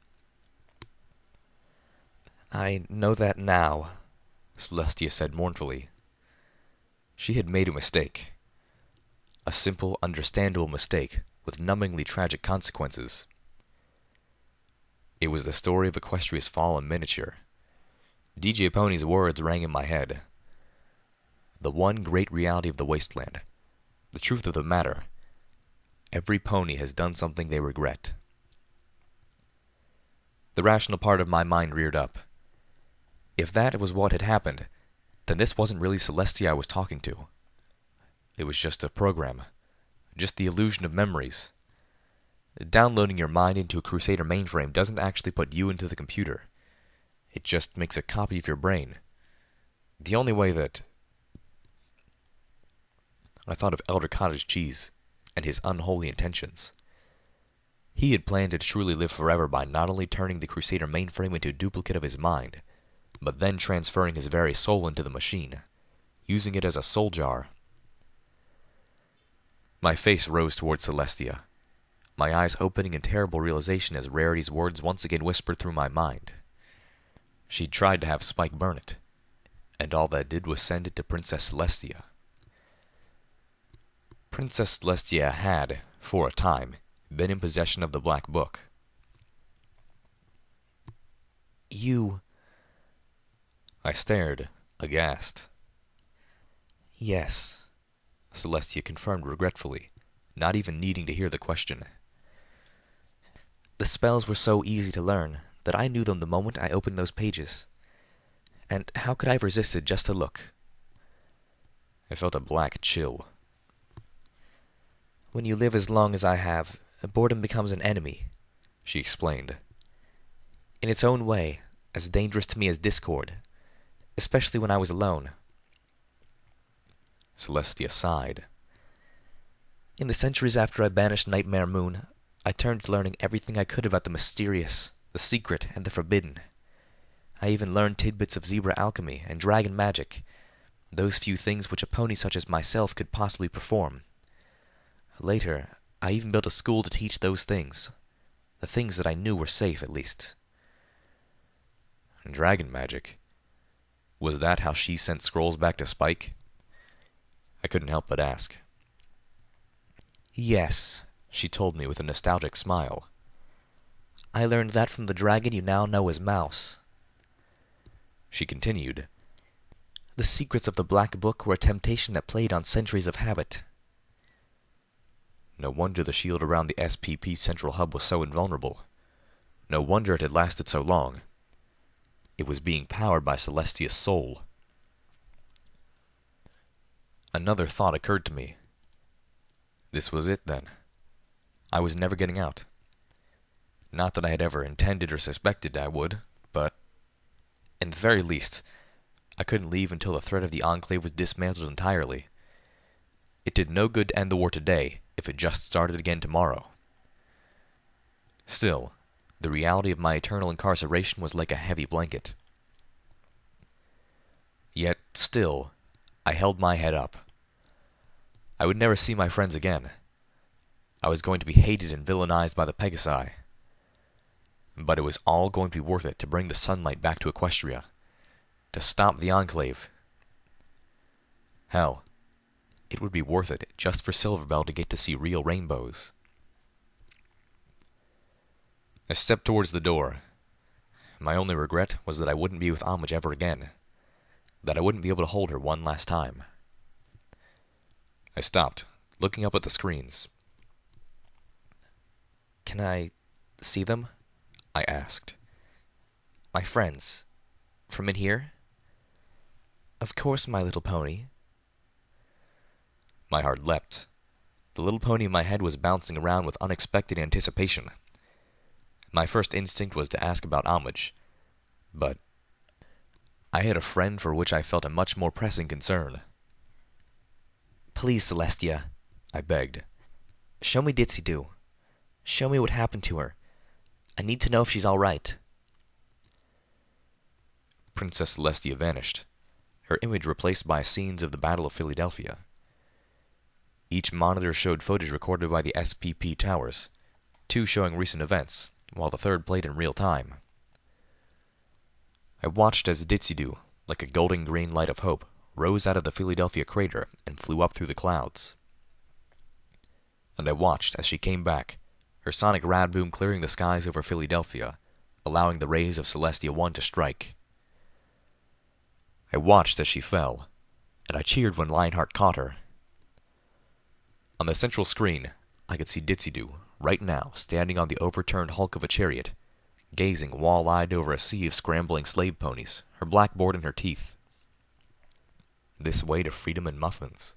B: I know that now,
A: Celestia said mournfully. She had made a mistake. A simple, understandable mistake with numbingly tragic consequences. It was the story of Equestria's fall in miniature. DJ Pony's words rang in my head. The one great reality of the wasteland. The truth of the matter. Every pony has done something they regret. The rational part of my mind reared up. If that was what had happened, then this wasn't really Celestia I was talking to. It was just a program. Just the illusion of memories. Downloading your mind into a Crusader mainframe doesn't actually put you into the computer. It just makes a copy of your brain. The only way that... I thought of Elder Cottage Cheese and his unholy intentions. He had planned to truly live forever by not only turning the Crusader mainframe into a duplicate of his mind, but then transferring his very soul into the machine, using it as a soul jar. My face rose towards Celestia, my eyes opening in terrible realization as Rarity's words once again whispered through my mind. She'd tried to have Spike burn it, and all that did was send it to Princess Celestia. Princess Celestia had, for a time, been in possession of the Black Book.
B: You...
A: I stared, aghast.
B: Yes,
A: Celestia confirmed regretfully, not even needing to hear the question.
B: The spells were so easy to learn that I knew them the moment I opened those pages. And how could I have resisted just to look?
A: I felt a black chill.
B: When you live as long as I have, boredom becomes an enemy, she explained. In its own way, as dangerous to me as discord, especially when I was alone.
A: Celestia sighed.
B: In the centuries after I banished Nightmare Moon, I turned to learning everything I could about the mysterious, the secret, and the forbidden. I even learned tidbits of zebra alchemy and dragon magic, those few things which a pony such as myself could possibly perform. Later, I even built a school to teach those things, the things that I knew were safe, at least.
A: Dragon magic? Was that how she sent scrolls back to Spike? I couldn't help but ask.
B: Yes, she told me with a nostalgic smile. I learned that from the dragon you now know as Mouse.
A: She continued.
B: The secrets of the Black Book were a temptation that played on centuries of habit.
A: No wonder the shield around the SPP central hub was so invulnerable. No wonder it had lasted so long. It was being powered by Celestia's soul. Another thought occurred to me. This was it, then. I was never getting out. Not that I had ever intended or suspected I would, but, in the very least, I couldn't leave until the threat of the Enclave was dismantled entirely. It did no good to end the war today if it just started again tomorrow. Still, the reality of my eternal incarceration was like a heavy blanket. Yet, still, I held my head up. I would never see my friends again. I was going to be hated and villainized by the Pegasi. But it was all going to be worth it to bring the sunlight back to Equestria, to stop the Enclave. Hell, it would be worth it just for Silverbell to get to see real rainbows. I stepped towards the door. My only regret was that I wouldn't be with Homage ever again, that I wouldn't be able to hold her one last time. I stopped, looking up at the screens.
B: Can I see them? I asked. My friends. From in here? Of course, My Little Pony.
A: My heart leapt. The little pony in my head was bouncing around with unexpected anticipation. My first instinct was to ask about Homage, but I had a friend for which I felt a much more pressing concern.
B: Please, Celestia, I begged. Show me Ditzy-Doo. Show me what happened to her. I need to know if she's all right.
A: Princess Celestia vanished, her image replaced by scenes of the Battle of Philadelphia. Each monitor showed footage recorded by the SPP towers, 2 showing recent events, while the third played in real time. I watched as Ditzy-Doo, like a golden green light of hope, rose out of the Philadelphia crater and flew up through the clouds. And I watched as she came back, her sonic rad-boom clearing the skies over Philadelphia, allowing the rays of Celestia 1 to strike. I watched as she fell, and I cheered when Lionheart caught her. On the central screen, I could see Ditzy-Doo, right now, standing on the overturned hulk of a chariot, gazing wall-eyed over a sea of scrambling slave ponies, her blackboard in her teeth. This way to freedom and muffins.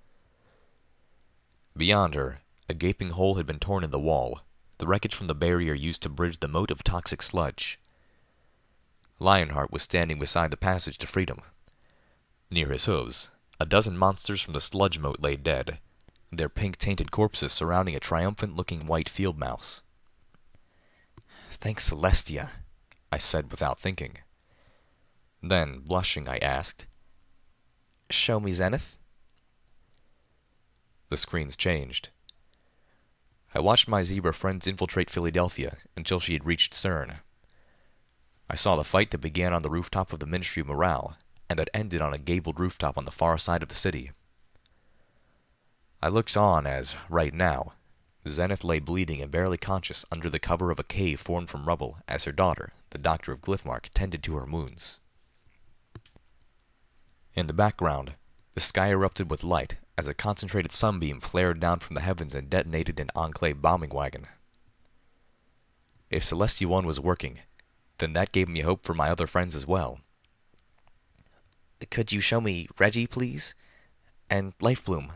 A: Beyond her, a gaping hole had been torn in the wall, the wreckage from the barrier used to bridge the moat of toxic sludge. Lionheart was standing beside the passage to freedom. Near his hooves, a dozen monsters from the sludge moat lay dead, their pink-tainted corpses surrounding a triumphant-looking white field mouse.
B: Thanks, Celestia,
A: I said without thinking. Then, blushing, I asked,
B: Show me Zenith?
A: The screens changed. I watched my zebra friends infiltrate Philadelphia until she had reached Stern. I saw the fight that began on the rooftop of the Ministry of Morale, and that ended on a gabled rooftop on the far side of the city. I looked on as, right now, Zenith lay bleeding and barely conscious under the cover of a cave formed from rubble as her daughter, the Doctor of Glyphmark, tended to her wounds. In the background, the sky erupted with light as a concentrated sunbeam flared down from the heavens and detonated an Enclave bombing wagon. If Celestia 1 was working, then that gave me hope for my other friends as well.
B: Could you show me Reggie, please? And Lifebloom?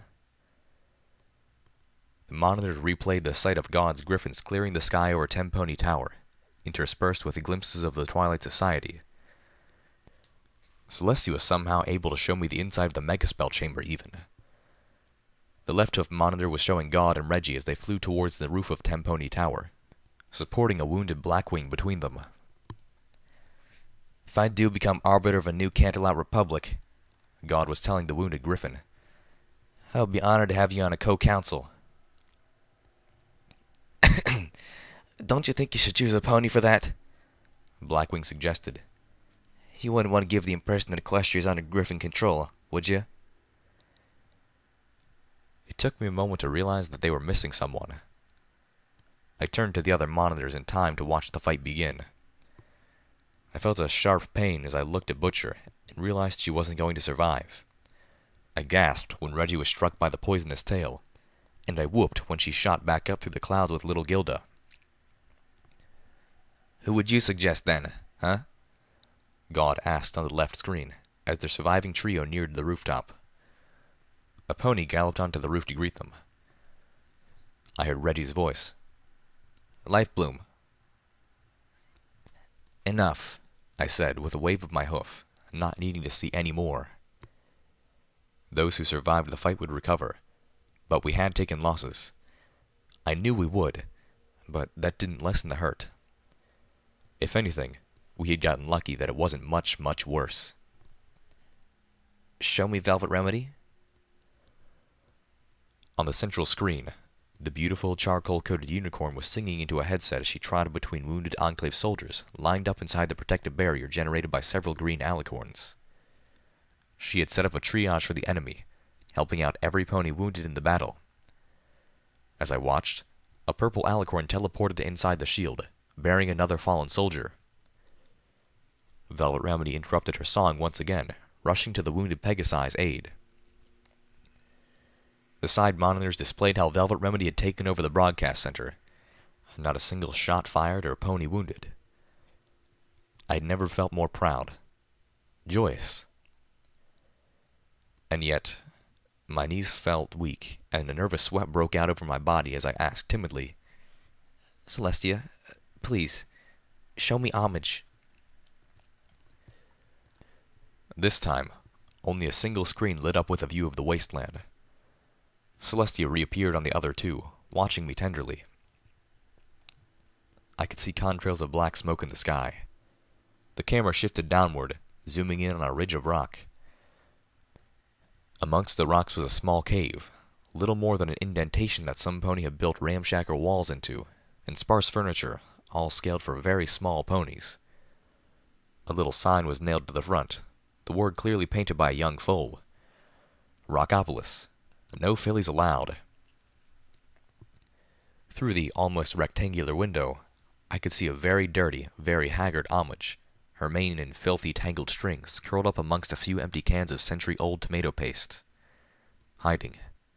A: The monitors replayed the sight of God's griffins clearing the sky over Tenpony Tower, interspersed with glimpses of the Twilight Society. Celestia was somehow able to show me the inside of the Megaspell chamber even, The left hoof monitor was showing God and Reggie as they flew towards the roof of Temponi Tower, supporting a wounded Blackwing between them.
B: If I do become arbiter of a new Canterlot Republic, God was telling the wounded Griffin, I would be honored to have you on a co-council. Don't you think you should choose a pony for that?
A: Blackwing suggested.
B: You wouldn't want to give the impression that Equestria is under Griffin control, would you?
A: It took me a moment to realize that they were missing someone. I turned to the other monitors in time to watch the fight begin. I felt a sharp pain as I looked at Butcher and realized she wasn't going to survive. I gasped when Reggie was struck by the poisonous tail, and I whooped when she shot back up through the clouds with little Gilda.
B: Who would you suggest then, huh?
A: God asked on the left screen as their surviving trio neared the rooftop. A pony galloped onto the roof to greet them. I heard Reggie's voice.
B: Lifebloom.
A: Enough, I said with a wave of my hoof, not needing to see any more. Those who survived the fight would recover, but we had taken losses. I knew we would, but that didn't lessen the hurt. If anything, we had gotten lucky that it wasn't much, much worse.
B: Show me Velvet Remedy?
A: On the central screen, the beautiful charcoal-coated unicorn was singing into a headset as she trotted between wounded Enclave soldiers lined up inside the protective barrier generated by several green alicorns. She had set up a triage for the enemy, helping out every pony wounded in the battle. As I watched, a purple alicorn teleported to inside the shield, bearing another fallen soldier. Velvet Remedy interrupted her song once again, rushing to the wounded Pegasi's aid. The side monitors displayed how Velvet Remedy had taken over the broadcast center. Not a single shot fired or pony wounded. I had never felt more proud. Joyous. And yet, my knees felt weak, and a nervous sweat broke out over my body as I asked timidly,
B: Celestia, please, show me homage.
A: This time, only a single screen lit up with a view of the wasteland. Celestia reappeared on the other two, watching me tenderly. I could see contrails of black smoke in the sky. The camera shifted downward, zooming in on a ridge of rock. Amongst the rocks was a small cave, little more than an indentation that some pony had built ramshackle walls into, and sparse furniture, all scaled for very small ponies. A little sign was nailed to the front, the word clearly painted by a young foal. Rockopolis. No fillies allowed. Through the almost rectangular window, I could see a very dirty, very haggard Homage, her mane in filthy tangled strings, curled up amongst a few empty cans of century-old tomato paste. Hiding.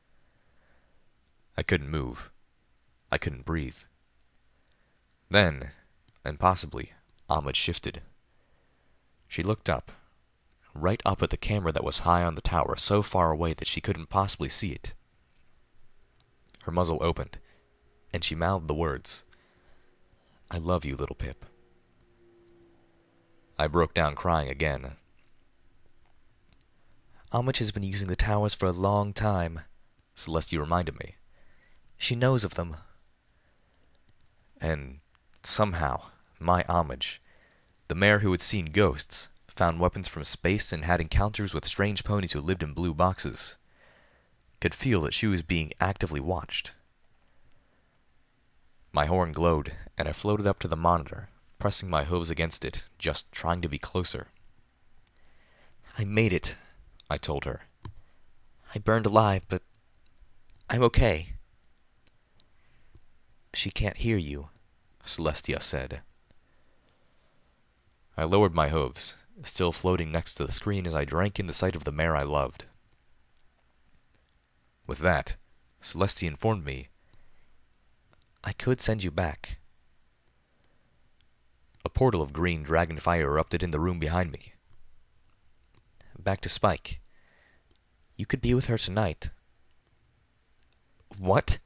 A: I couldn't move. I couldn't breathe. Then, and possibly, Homage shifted. She looked up, right up at the camera that was high on the tower, so far away that she couldn't possibly see it. Her muzzle opened, and she mouthed the words, I love you, little Pip. I broke down crying again.
B: Homage has been using the towers for a long time,
A: Celestia reminded me.
B: She knows of them.
A: And somehow, my Homage, the mare who had seen ghosts, found weapons from space and had encounters with strange ponies who lived in blue boxes, could feel that she was being actively watched. My horn glowed, and I floated up to the monitor, pressing my hooves against it, just trying to be closer.
B: I made it,
A: I told her.
B: I burned alive, but I'm okay. She can't hear you,
A: Celestia said. I lowered my hooves, still floating next to the screen as I drank in the sight of the mare I loved. With that, Celestia informed me,
B: I could send you back.
A: A portal of green dragon fire erupted in the room behind me.
B: Back to Spike. You could be with her tonight. What?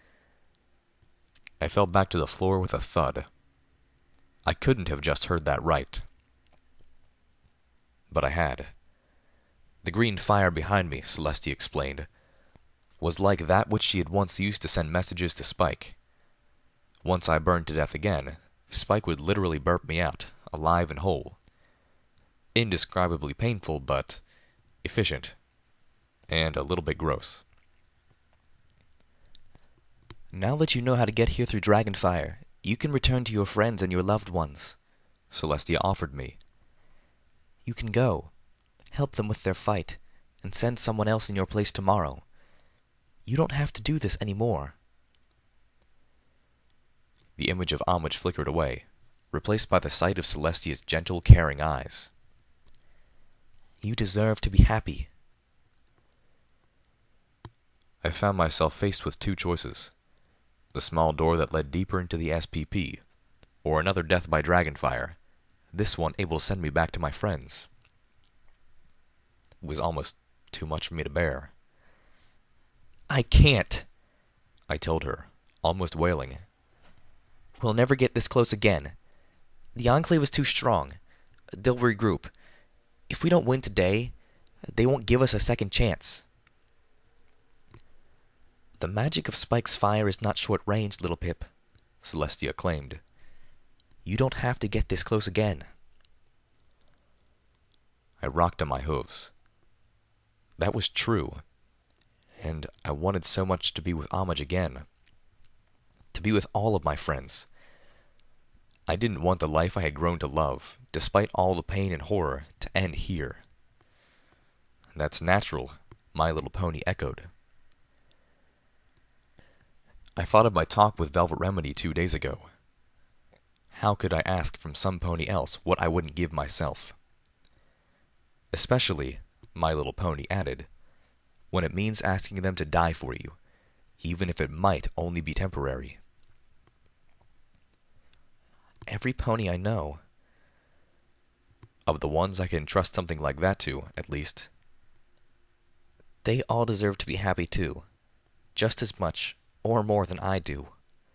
A: I fell back to the floor with a thud. I couldn't have just heard that right. But I had. The green fire behind me, Celestia explained, was like that which she had once used to send messages to Spike. Once I burned to death again, Spike would literally burp me out, alive and whole. Indescribably painful, but efficient, and a little bit gross.
B: Now that you know how to get here through Dragonfire, you can return to your friends and your loved ones,
A: Celestia offered me.
B: You can go, help them with their fight, and send someone else in your place tomorrow. You don't have to do this anymore.
A: The image of Homage flickered away, replaced by the sight of Celestia's gentle, caring eyes.
B: You deserve to be happy.
A: I found myself faced with two choices. The small door that led deeper into the SPP, or another death by Dragonfire, this one able to send me back to my friends. It was almost too much for me to bear.
B: I can't,
A: I told her, almost wailing.
B: We'll never get this close again. The Enclave is too strong. They'll regroup. If we don't win today, they won't give us a second chance. The magic of Spike's fire is not short-ranged, Little Pip, Celestia claimed. You don't have to get this close again.
A: I rocked on my hooves. That was true, and I wanted so much to be with Homage again. To be with all of my friends. I didn't want the life I had grown to love, despite all the pain and horror, to end here. That's natural, My Little Pony echoed. I thought of my talk with Velvet Remedy 2 days ago. How could I ask from some pony else what I wouldn't give myself? Especially, My Little Pony added, when it means asking them to die for you, even if it might only be temporary.
B: Every pony I know.
A: Of the ones I can trust something like that to, at least.
B: They all deserve to be happy too, just as much or more than I do.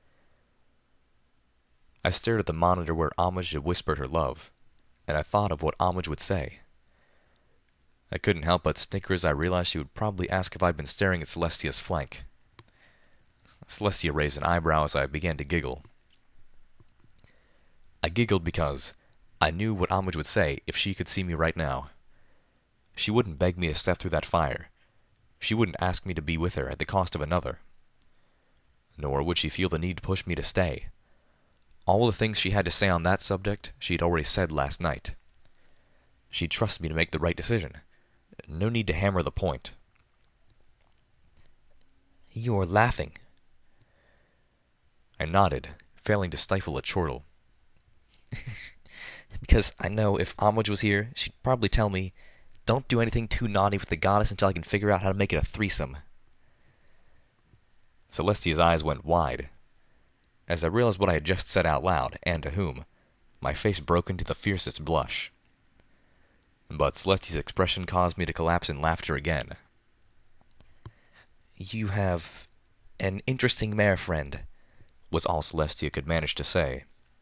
A: I stared at the monitor where Homage had whispered her love, and I thought of what Homage would say. I couldn't help but snicker as I realized she would probably ask if I'd been staring at Celestia's flank. Celestia raised an eyebrow as I began to giggle. I giggled because I knew what Homage would say if she could see me right now. She wouldn't beg me to step through that fire. She wouldn't ask me to be with her at the cost of another. Nor would she feel the need to push me to stay. All the things she had to say on that subject she had already said last night. She'd trust me to make the right decision. No need to hammer the point.
B: You're laughing.
A: I nodded, failing to stifle a chortle.
B: Because I know if Homage was here, she'd probably tell me, don't do anything too naughty with the goddess until I can figure out how to make it a threesome.
A: Celestia's eyes went wide. As I realized what I had just said out loud, and to whom, my face broke into the fiercest blush. But Celestia's expression caused me to collapse in laughter again.
B: You have an interesting mare friend,
A: was all Celestia could manage to say.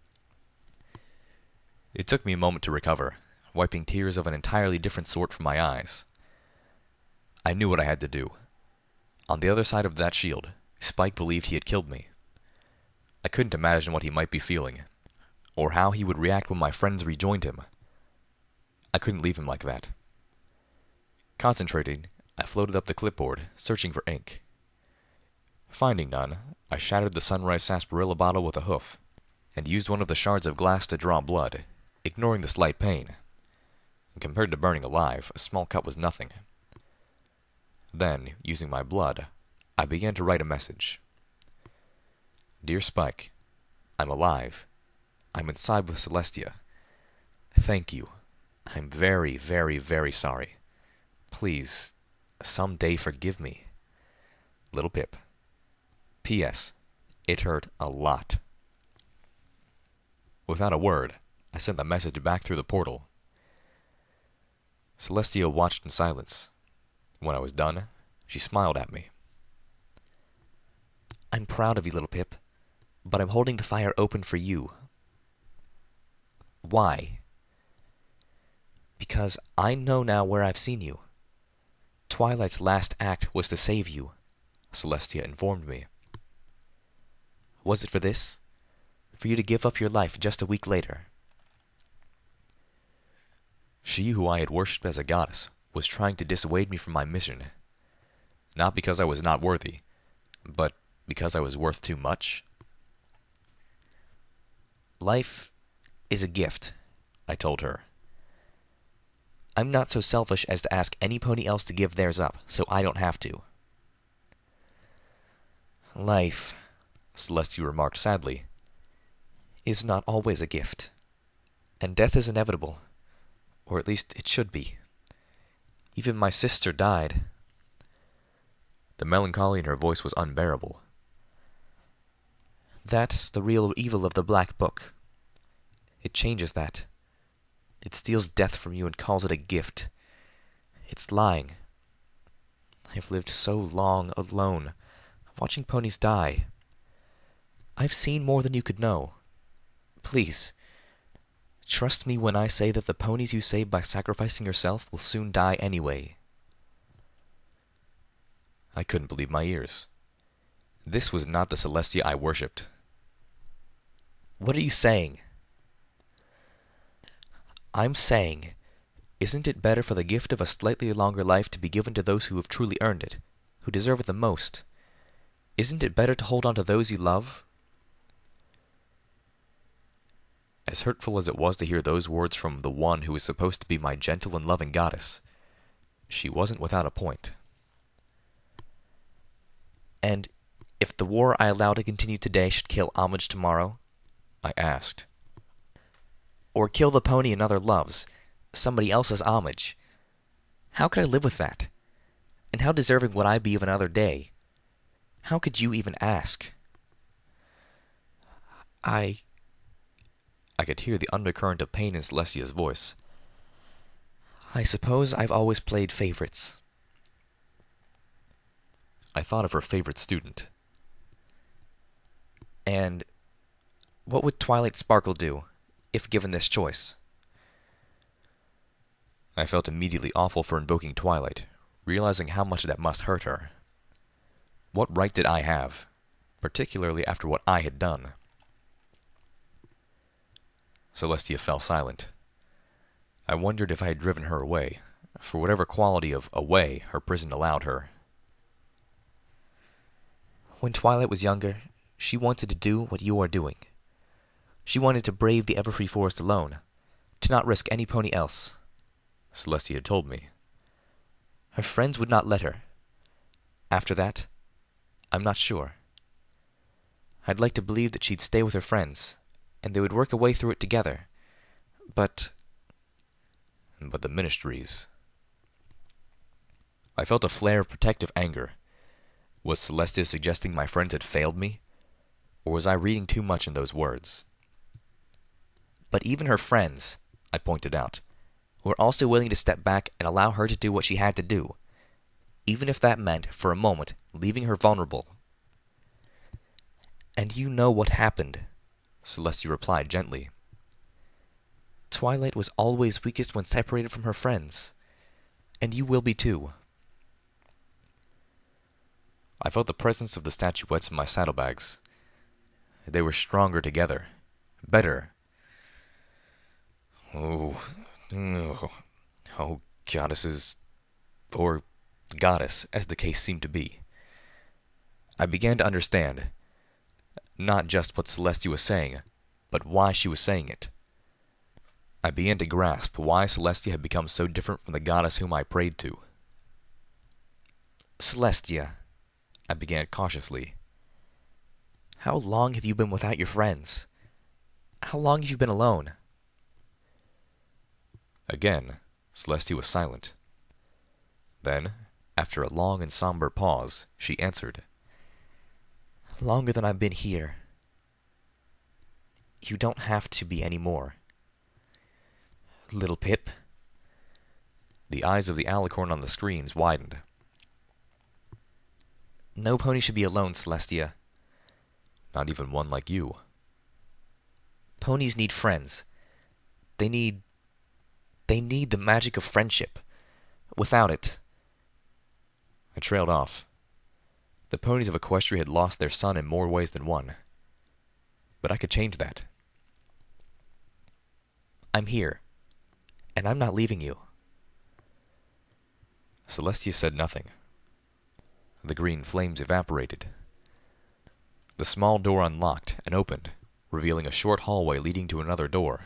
A: It took me a moment to recover, wiping tears of an entirely different sort from my eyes. I knew what I had to do. On the other side of that shield, Spike believed he had killed me. I couldn't imagine what he might be feeling, or how he would react when my friends rejoined him. I couldn't leave him like that. Concentrating, I floated up the clipboard, searching for ink. Finding none, I shattered the Sunrise sarsaparilla bottle with a hoof, and used one of the shards of glass to draw blood, ignoring the slight pain. And compared to burning alive, a small cut was nothing. Then, using my blood, I began to write a message. Dear Spike, I'm alive. I'm inside with Celestia. Thank you. I'm very, very, very sorry. Please, someday forgive me. Little Pip. P.S. It hurt a lot. Without a word, I sent the message back through the portal. Celestia watched in silence. When I was done, she smiled at me.
B: I'm proud of you, Little Pip, but I'm holding the fire open for you. Why? Because I know now where I've seen you. Twilight's last act was to save you,
A: Celestia informed me.
B: Was it for this? For you to give up your life just a week later?
A: She who I had worshipped as a goddess was trying to dissuade me from my mission. Not because I was not worthy, but because I was worth too much.
B: Life is a gift, I told her. I'm not so selfish as to ask any pony else to give theirs up, so I don't have to. Life,
A: Celestia remarked sadly,
B: is not always a gift, and death is inevitable, or at least it should be. Even my sister died.
A: The melancholy in her voice was unbearable.
B: That's the real evil of the Black Book. It changes that. It steals death from you and calls it a gift. It's lying. I've lived so long alone, watching ponies die. I've seen more than you could know. Please, trust me when I say that the ponies you saved by sacrificing yourself will soon die anyway.
A: I couldn't believe my ears. This was not the Celestia I worshipped.
B: What are you saying? I'm saying, isn't it better for the gift of a slightly longer life to be given to those who have truly earned it, who deserve it the most? Isn't it better to hold on to those you love?
A: As hurtful as it was to hear those words from the one who was supposed to be my gentle and loving goddess, she wasn't without a point.
B: And if the war I allow to continue today should kill Homage tomorrow?
A: I asked.
B: Or kill the pony another loves, somebody else's Homage? How could I live with that? And how deserving would I be of another day? How could you even ask? I
A: could hear the undercurrent of pain in Celestia's voice.
B: I suppose I've always played favorites.
A: I thought of her favorite student.
B: And what would Twilight Sparkle do, if given this choice?
A: I felt immediately awful for invoking Twilight, realizing how much that must hurt her. What right did I have, particularly after what I had done? Celestia fell silent. I wondered if I had driven her away, for whatever quality of away her prison allowed her.
B: When Twilight was younger, she wanted to do what you are doing. She wanted to brave the Everfree Forest alone, to not risk any pony else.
A: Celestia had told me.
B: Her friends would not let her. After that, I'm not sure. I'd like to believe that she'd stay with her friends, and they would work a way through it together. But
A: the ministries. I felt a flare of protective anger. Was Celestia suggesting my friends had failed me? Or was I reading too much in those words?
B: But even her friends, I pointed out, were also willing to step back and allow her to do what she had to do, even if that meant, for a moment, leaving her vulnerable. And you know what happened, Celestia replied gently. Twilight was always weakest when separated from her friends, and you will be too.
A: I felt the presence of the statuettes in my saddlebags. They were stronger together. Better. Oh, goddesses, or goddess, as the case seemed to be. I began to understand, not just what Celestia was saying, but why she was saying it. I began to grasp why Celestia had become so different from the goddess whom I prayed to.
B: Celestia, I began cautiously. How long have you been without your friends? How long have you been alone?
A: Again, Celestia was silent. Then, after a long and somber pause, she answered.
B: Longer than I've been here. You don't have to be any more. Little Pip.
A: The eyes of the alicorn on the screens widened.
B: No pony should be alone, Celestia.
A: Not even one like you.
B: Ponies need friends. They need the magic of friendship. Without it...
A: I trailed off. The ponies of Equestria had lost their son in more ways than one. But I could change that.
B: I'm here, and I'm not leaving you.
A: Celestia said nothing. The green flames evaporated. The small door unlocked and opened, revealing a short hallway leading to another door.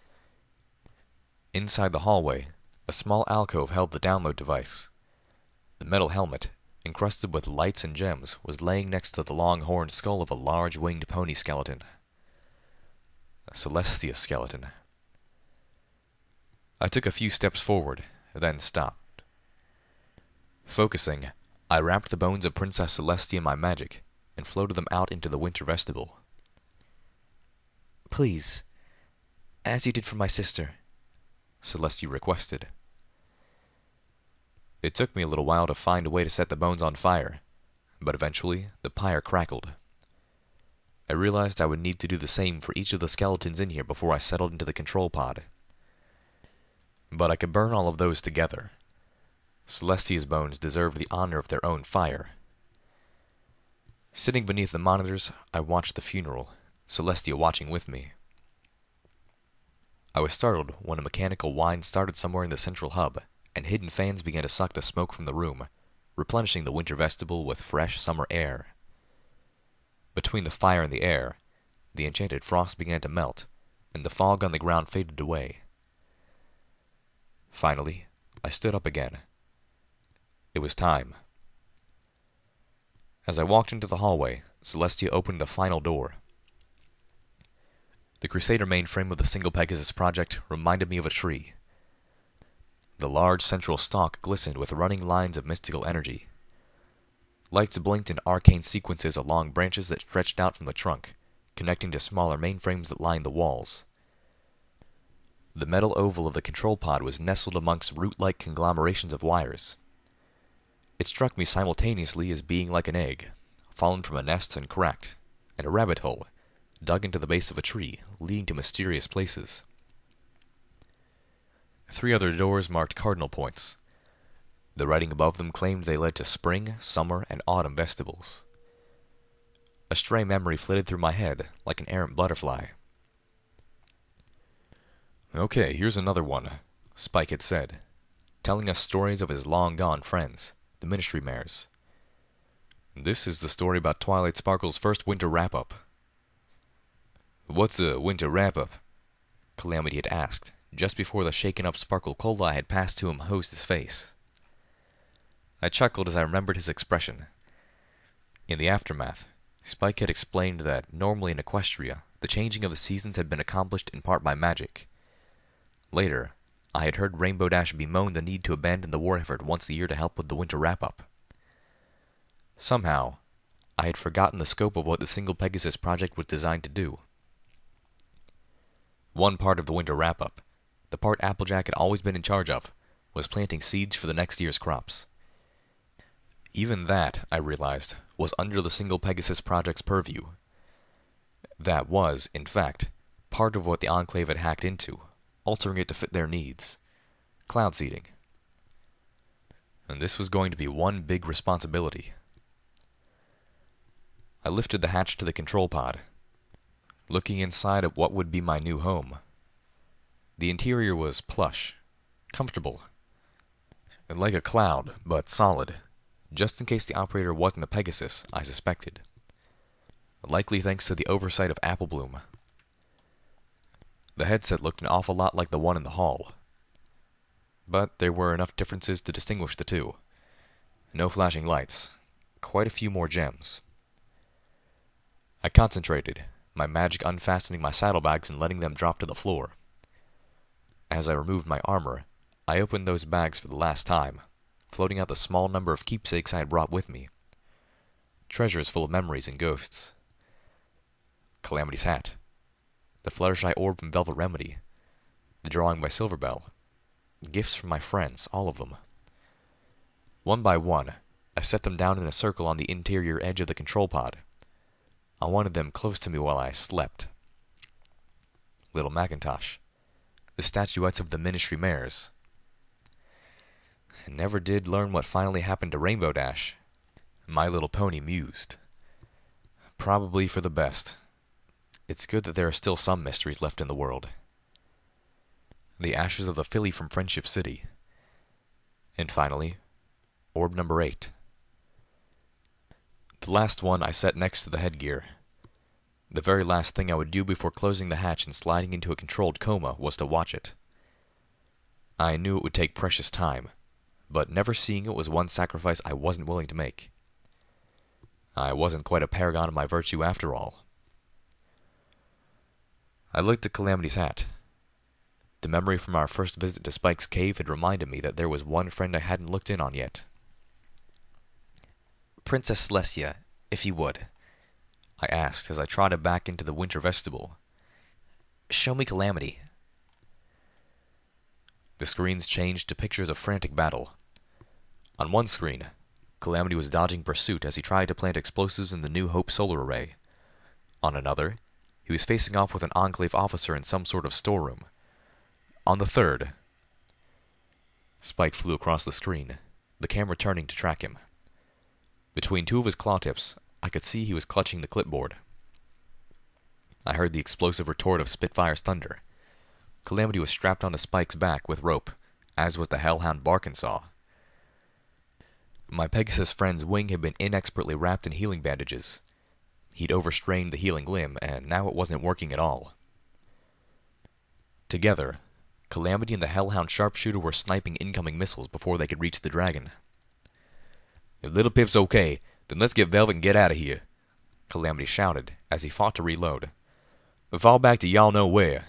A: Inside the hallway, a small alcove held the download device. The metal helmet, encrusted with lights and gems, was laying next to the long horned skull of a large winged pony skeleton. A Celestia skeleton. I took a few steps forward, then stopped. Focusing, I wrapped the bones of Princess Celestia in my magic, and floated them out into the winter vestibule.
B: Please, as you did for my sister,
A: Celestia requested. It took me a little while to find a way to set the bones on fire, but eventually the pyre crackled. I realized I would need to do the same for each of the skeletons in here before I settled into the control pod. But I could burn all of those together. Celestia's bones deserved the honor of their own fire. Sitting beneath the monitors, I watched the funeral, Celestia watching with me. I was startled when a mechanical whine started somewhere in the central hub, and hidden fans began to suck the smoke from the room, replenishing the winter vestibule with fresh summer air. Between the fire and the air, the enchanted frost began to melt, and the fog on the ground faded away. Finally, I stood up again. It was time. As I walked into the hallway, Celestia opened the final door. The Crusader mainframe of the Single Pegasus project reminded me of a tree. The large central stalk glistened with running lines of mystical energy. Lights blinked in arcane sequences along branches that stretched out from the trunk, connecting to smaller mainframes that lined the walls. The metal oval of the control pod was nestled amongst root-like conglomerations of wires. It struck me simultaneously as being like an egg, fallen from a nest and cracked, and a rabbit hole, dug into the base of a tree, leading to mysterious places. 3 other doors marked cardinal points. The writing above them claimed they led to spring, summer, and autumn vestibules. A stray memory flitted through my head like an errant butterfly. "Okay, here's another one," Spike had said, telling us stories of his long-gone friends, the Ministry Mares. "This is the story about Twilight Sparkle's first winter wrap-up." "What's a winter wrap-up?" Calamity had asked, just before the shaken-up Sparkle Cola had passed to him hosed his face. I chuckled as I remembered his expression. In the aftermath, Spike had explained that normally in Equestria, the changing of the seasons had been accomplished in part by magic. Later, I had heard Rainbow Dash bemoan the need to abandon the war effort once a year to help with the winter wrap-up. Somehow, I had forgotten the scope of what the Single Pegasus project was designed to do. One part of the winter wrap-up, the part Applejack had always been in charge of, was planting seeds for the next year's crops. Even that, I realized, was under the Single Pegasus project's purview. That was, in fact, part of what the Enclave had hacked into, altering it to fit their needs. Cloud seeding. And this was going to be one big responsibility. I lifted the hatch to the control pod, looking inside at what would be my new home. The interior was plush, comfortable, and like a cloud, but solid, just in case the operator wasn't a Pegasus, I suspected. Likely thanks to the oversight of Applebloom. The headset looked an awful lot like the one in the hall. But there were enough differences to distinguish the two. No flashing lights. Quite a few more gems. I concentrated, my magic unfastening my saddlebags and letting them drop to the floor. As I removed my armor, I opened those bags for the last time, floating out the small number of keepsakes I had brought with me. Treasures full of memories and ghosts. Calamity's hat. The Fluttershy orb from Velvet Remedy. The drawing by Silverbell. Gifts from my friends, all of them. One by one, I set them down in a circle on the interior edge of the control pod. I wanted them close to me while I slept. Little Macintosh. The statuettes of the Ministry Mares. I never did learn what finally happened to Rainbow Dash. My Little Pony mused. Probably for the best. It's good that there are still some mysteries left in the world. The ashes of the filly from Friendship City. And finally, orb number 8. The last one I set next to the headgear. The very last thing I would do before closing the hatch and sliding into a controlled coma was to watch it. I knew it would take precious time, but never seeing it was one sacrifice I wasn't willing to make. I wasn't quite a paragon of my virtue after all. I looked at Calamity's hat. The memory from our first visit to Spike's cave had reminded me that there was one friend I hadn't looked in on yet.
B: Princess Celestia, if you would,
A: I asked as I trotted back into the winter vestibule.
B: Show me Calamity.
A: The screens changed to pictures of frantic battle. On one screen, Calamity was dodging pursuit as he tried to plant explosives in the New Hope solar array. On another, he was facing off with an Enclave officer in some sort of storeroom. On the third, Spike flew across the screen, the camera turning to track him. Between two of his claw tips, I could see he was clutching the clipboard. I heard the explosive retort of Spitfire's thunder. Calamity was strapped onto Spike's back with rope, as was the hellhound Barkinsaw. My Pegasus friend's wing had been inexpertly wrapped in healing bandages. He'd overstrained the healing limb, and now it wasn't working at all. Together, Calamity and the hellhound sharpshooter were sniping incoming missiles before they could reach the dragon. "If Little Pip's okay, then let's get Velvet and get out of here," Calamity shouted as he fought to reload. "Fall back to y'all know where."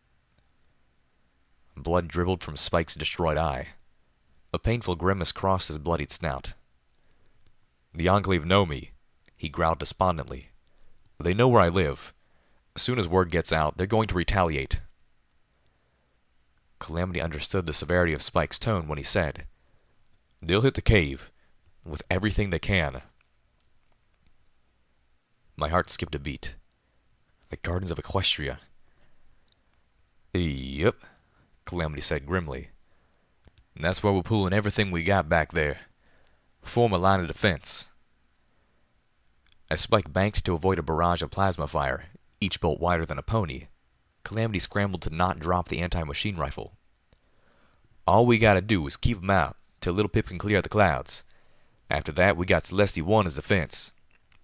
A: Blood dribbled from Spike's destroyed eye. A painful grimace crossed his bloodied snout. "The Enclave know me," he growled despondently. "They know where I live. As soon as word gets out, they're going to retaliate." Calamity understood the severity of Spike's tone when he said, "They'll hit the cave, with everything they can." My heart skipped a beat. The Gardens of Equestria. "Yep," Calamity said grimly. "And that's why we're pulling everything we got back there. Form a line of defense." As Spike banked to avoid a barrage of plasma fire, each bolt wider than a pony, Calamity scrambled to not drop the anti-machine rifle. "All we gotta do is keep 'em out till Little Pip can clear out the clouds. After that, we got Celestia 1 as defense."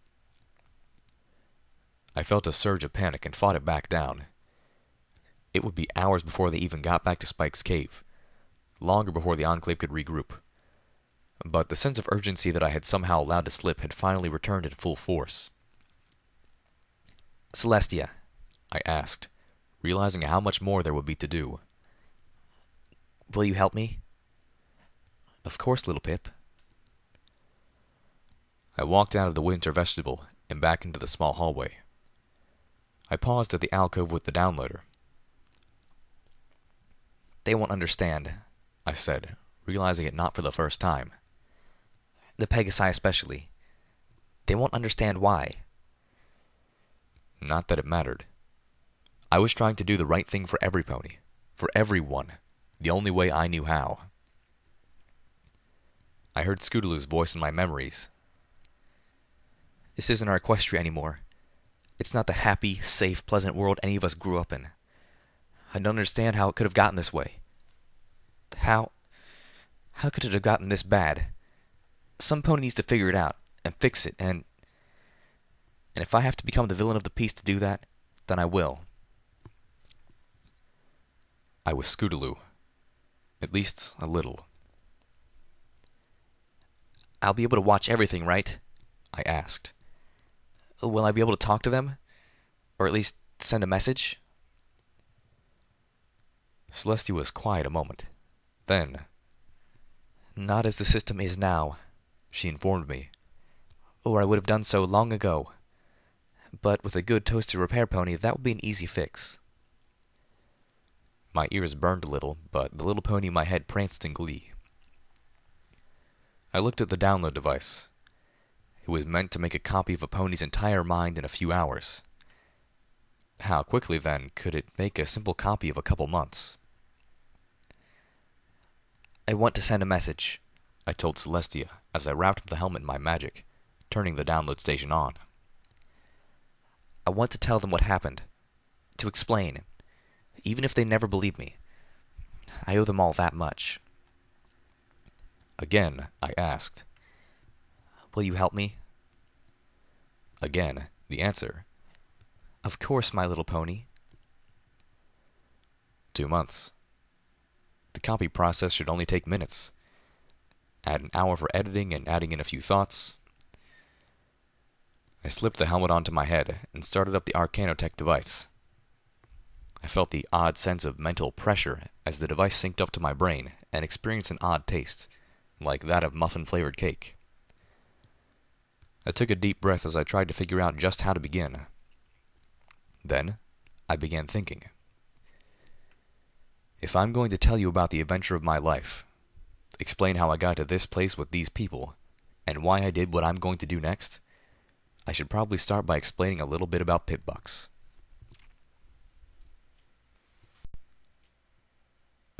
A: I felt a surge of panic and fought it back down. It would be hours before they even got back to Spike's cave, longer before the Enclave could regroup. But the sense of urgency that I had somehow allowed to slip had finally returned in full force.
B: "Celestia,"
A: I asked, realizing how much more there would be to do.
B: "Will you help me?"
A: "Of course, Little Pip." I walked out of the winter vestibule and back into the small hallway. I paused at the alcove with the downloader.
B: "They won't understand,"
A: I said, realizing it not for the first time.
B: "The Pegasi especially. They won't understand why."
A: Not that it mattered. I was trying to do the right thing for every pony, for everyone, the only way I knew how. I heard Scootaloo's voice in my memories.
B: "This isn't our Equestria anymore. It's not the happy, safe, pleasant world any of us grew up in. I don't understand how it could have gotten this way. How could it have gotten this bad? Some pony needs to figure it out, and fix it, and if I have to become the villain of the piece to do that, then I will."
A: I was Scootaloo. At least a little.
B: "I'll be able to watch everything, right?"
A: I asked.
B: "Will I be able to talk to them? Or at least send a message?"
A: Celestia was quiet a moment. Then,
B: "Not as the system is now," she informed me. "Or I would have done so long ago. But with a good toasted repair pony, that would be an easy fix."
A: My ears burned a little, but the little pony in my head pranced in glee. I looked at the download device. It was meant to make a copy of a pony's entire mind in a few hours. How quickly, then, could it make a simple copy of a couple months?
B: "I want to send a message,"
A: I told Celestia as I wrapped up the helmet in my magic, turning the download station on.
B: I want to tell them what happened. To explain. Even if they never believe me. I owe them all that much.
A: Again, I asked.
B: Will you help me?
A: Again, the answer.
B: Of course, My Little Pony.
A: 2 months. The copy process should only take minutes. Add an hour for editing and adding in a few thoughts. I slipped the helmet onto my head and started up the Arcanotech device. I felt the odd sense of mental pressure as the device synced up to my brain and experienced an odd taste, like that of muffin-flavored cake. I took a deep breath as I tried to figure out just how to begin. Then, I began thinking. If I'm going to tell you about the adventure of my life, explain how I got to this place with these people, and why I did what I'm going to do next, I should probably start by explaining a little bit about Pip-Bucks.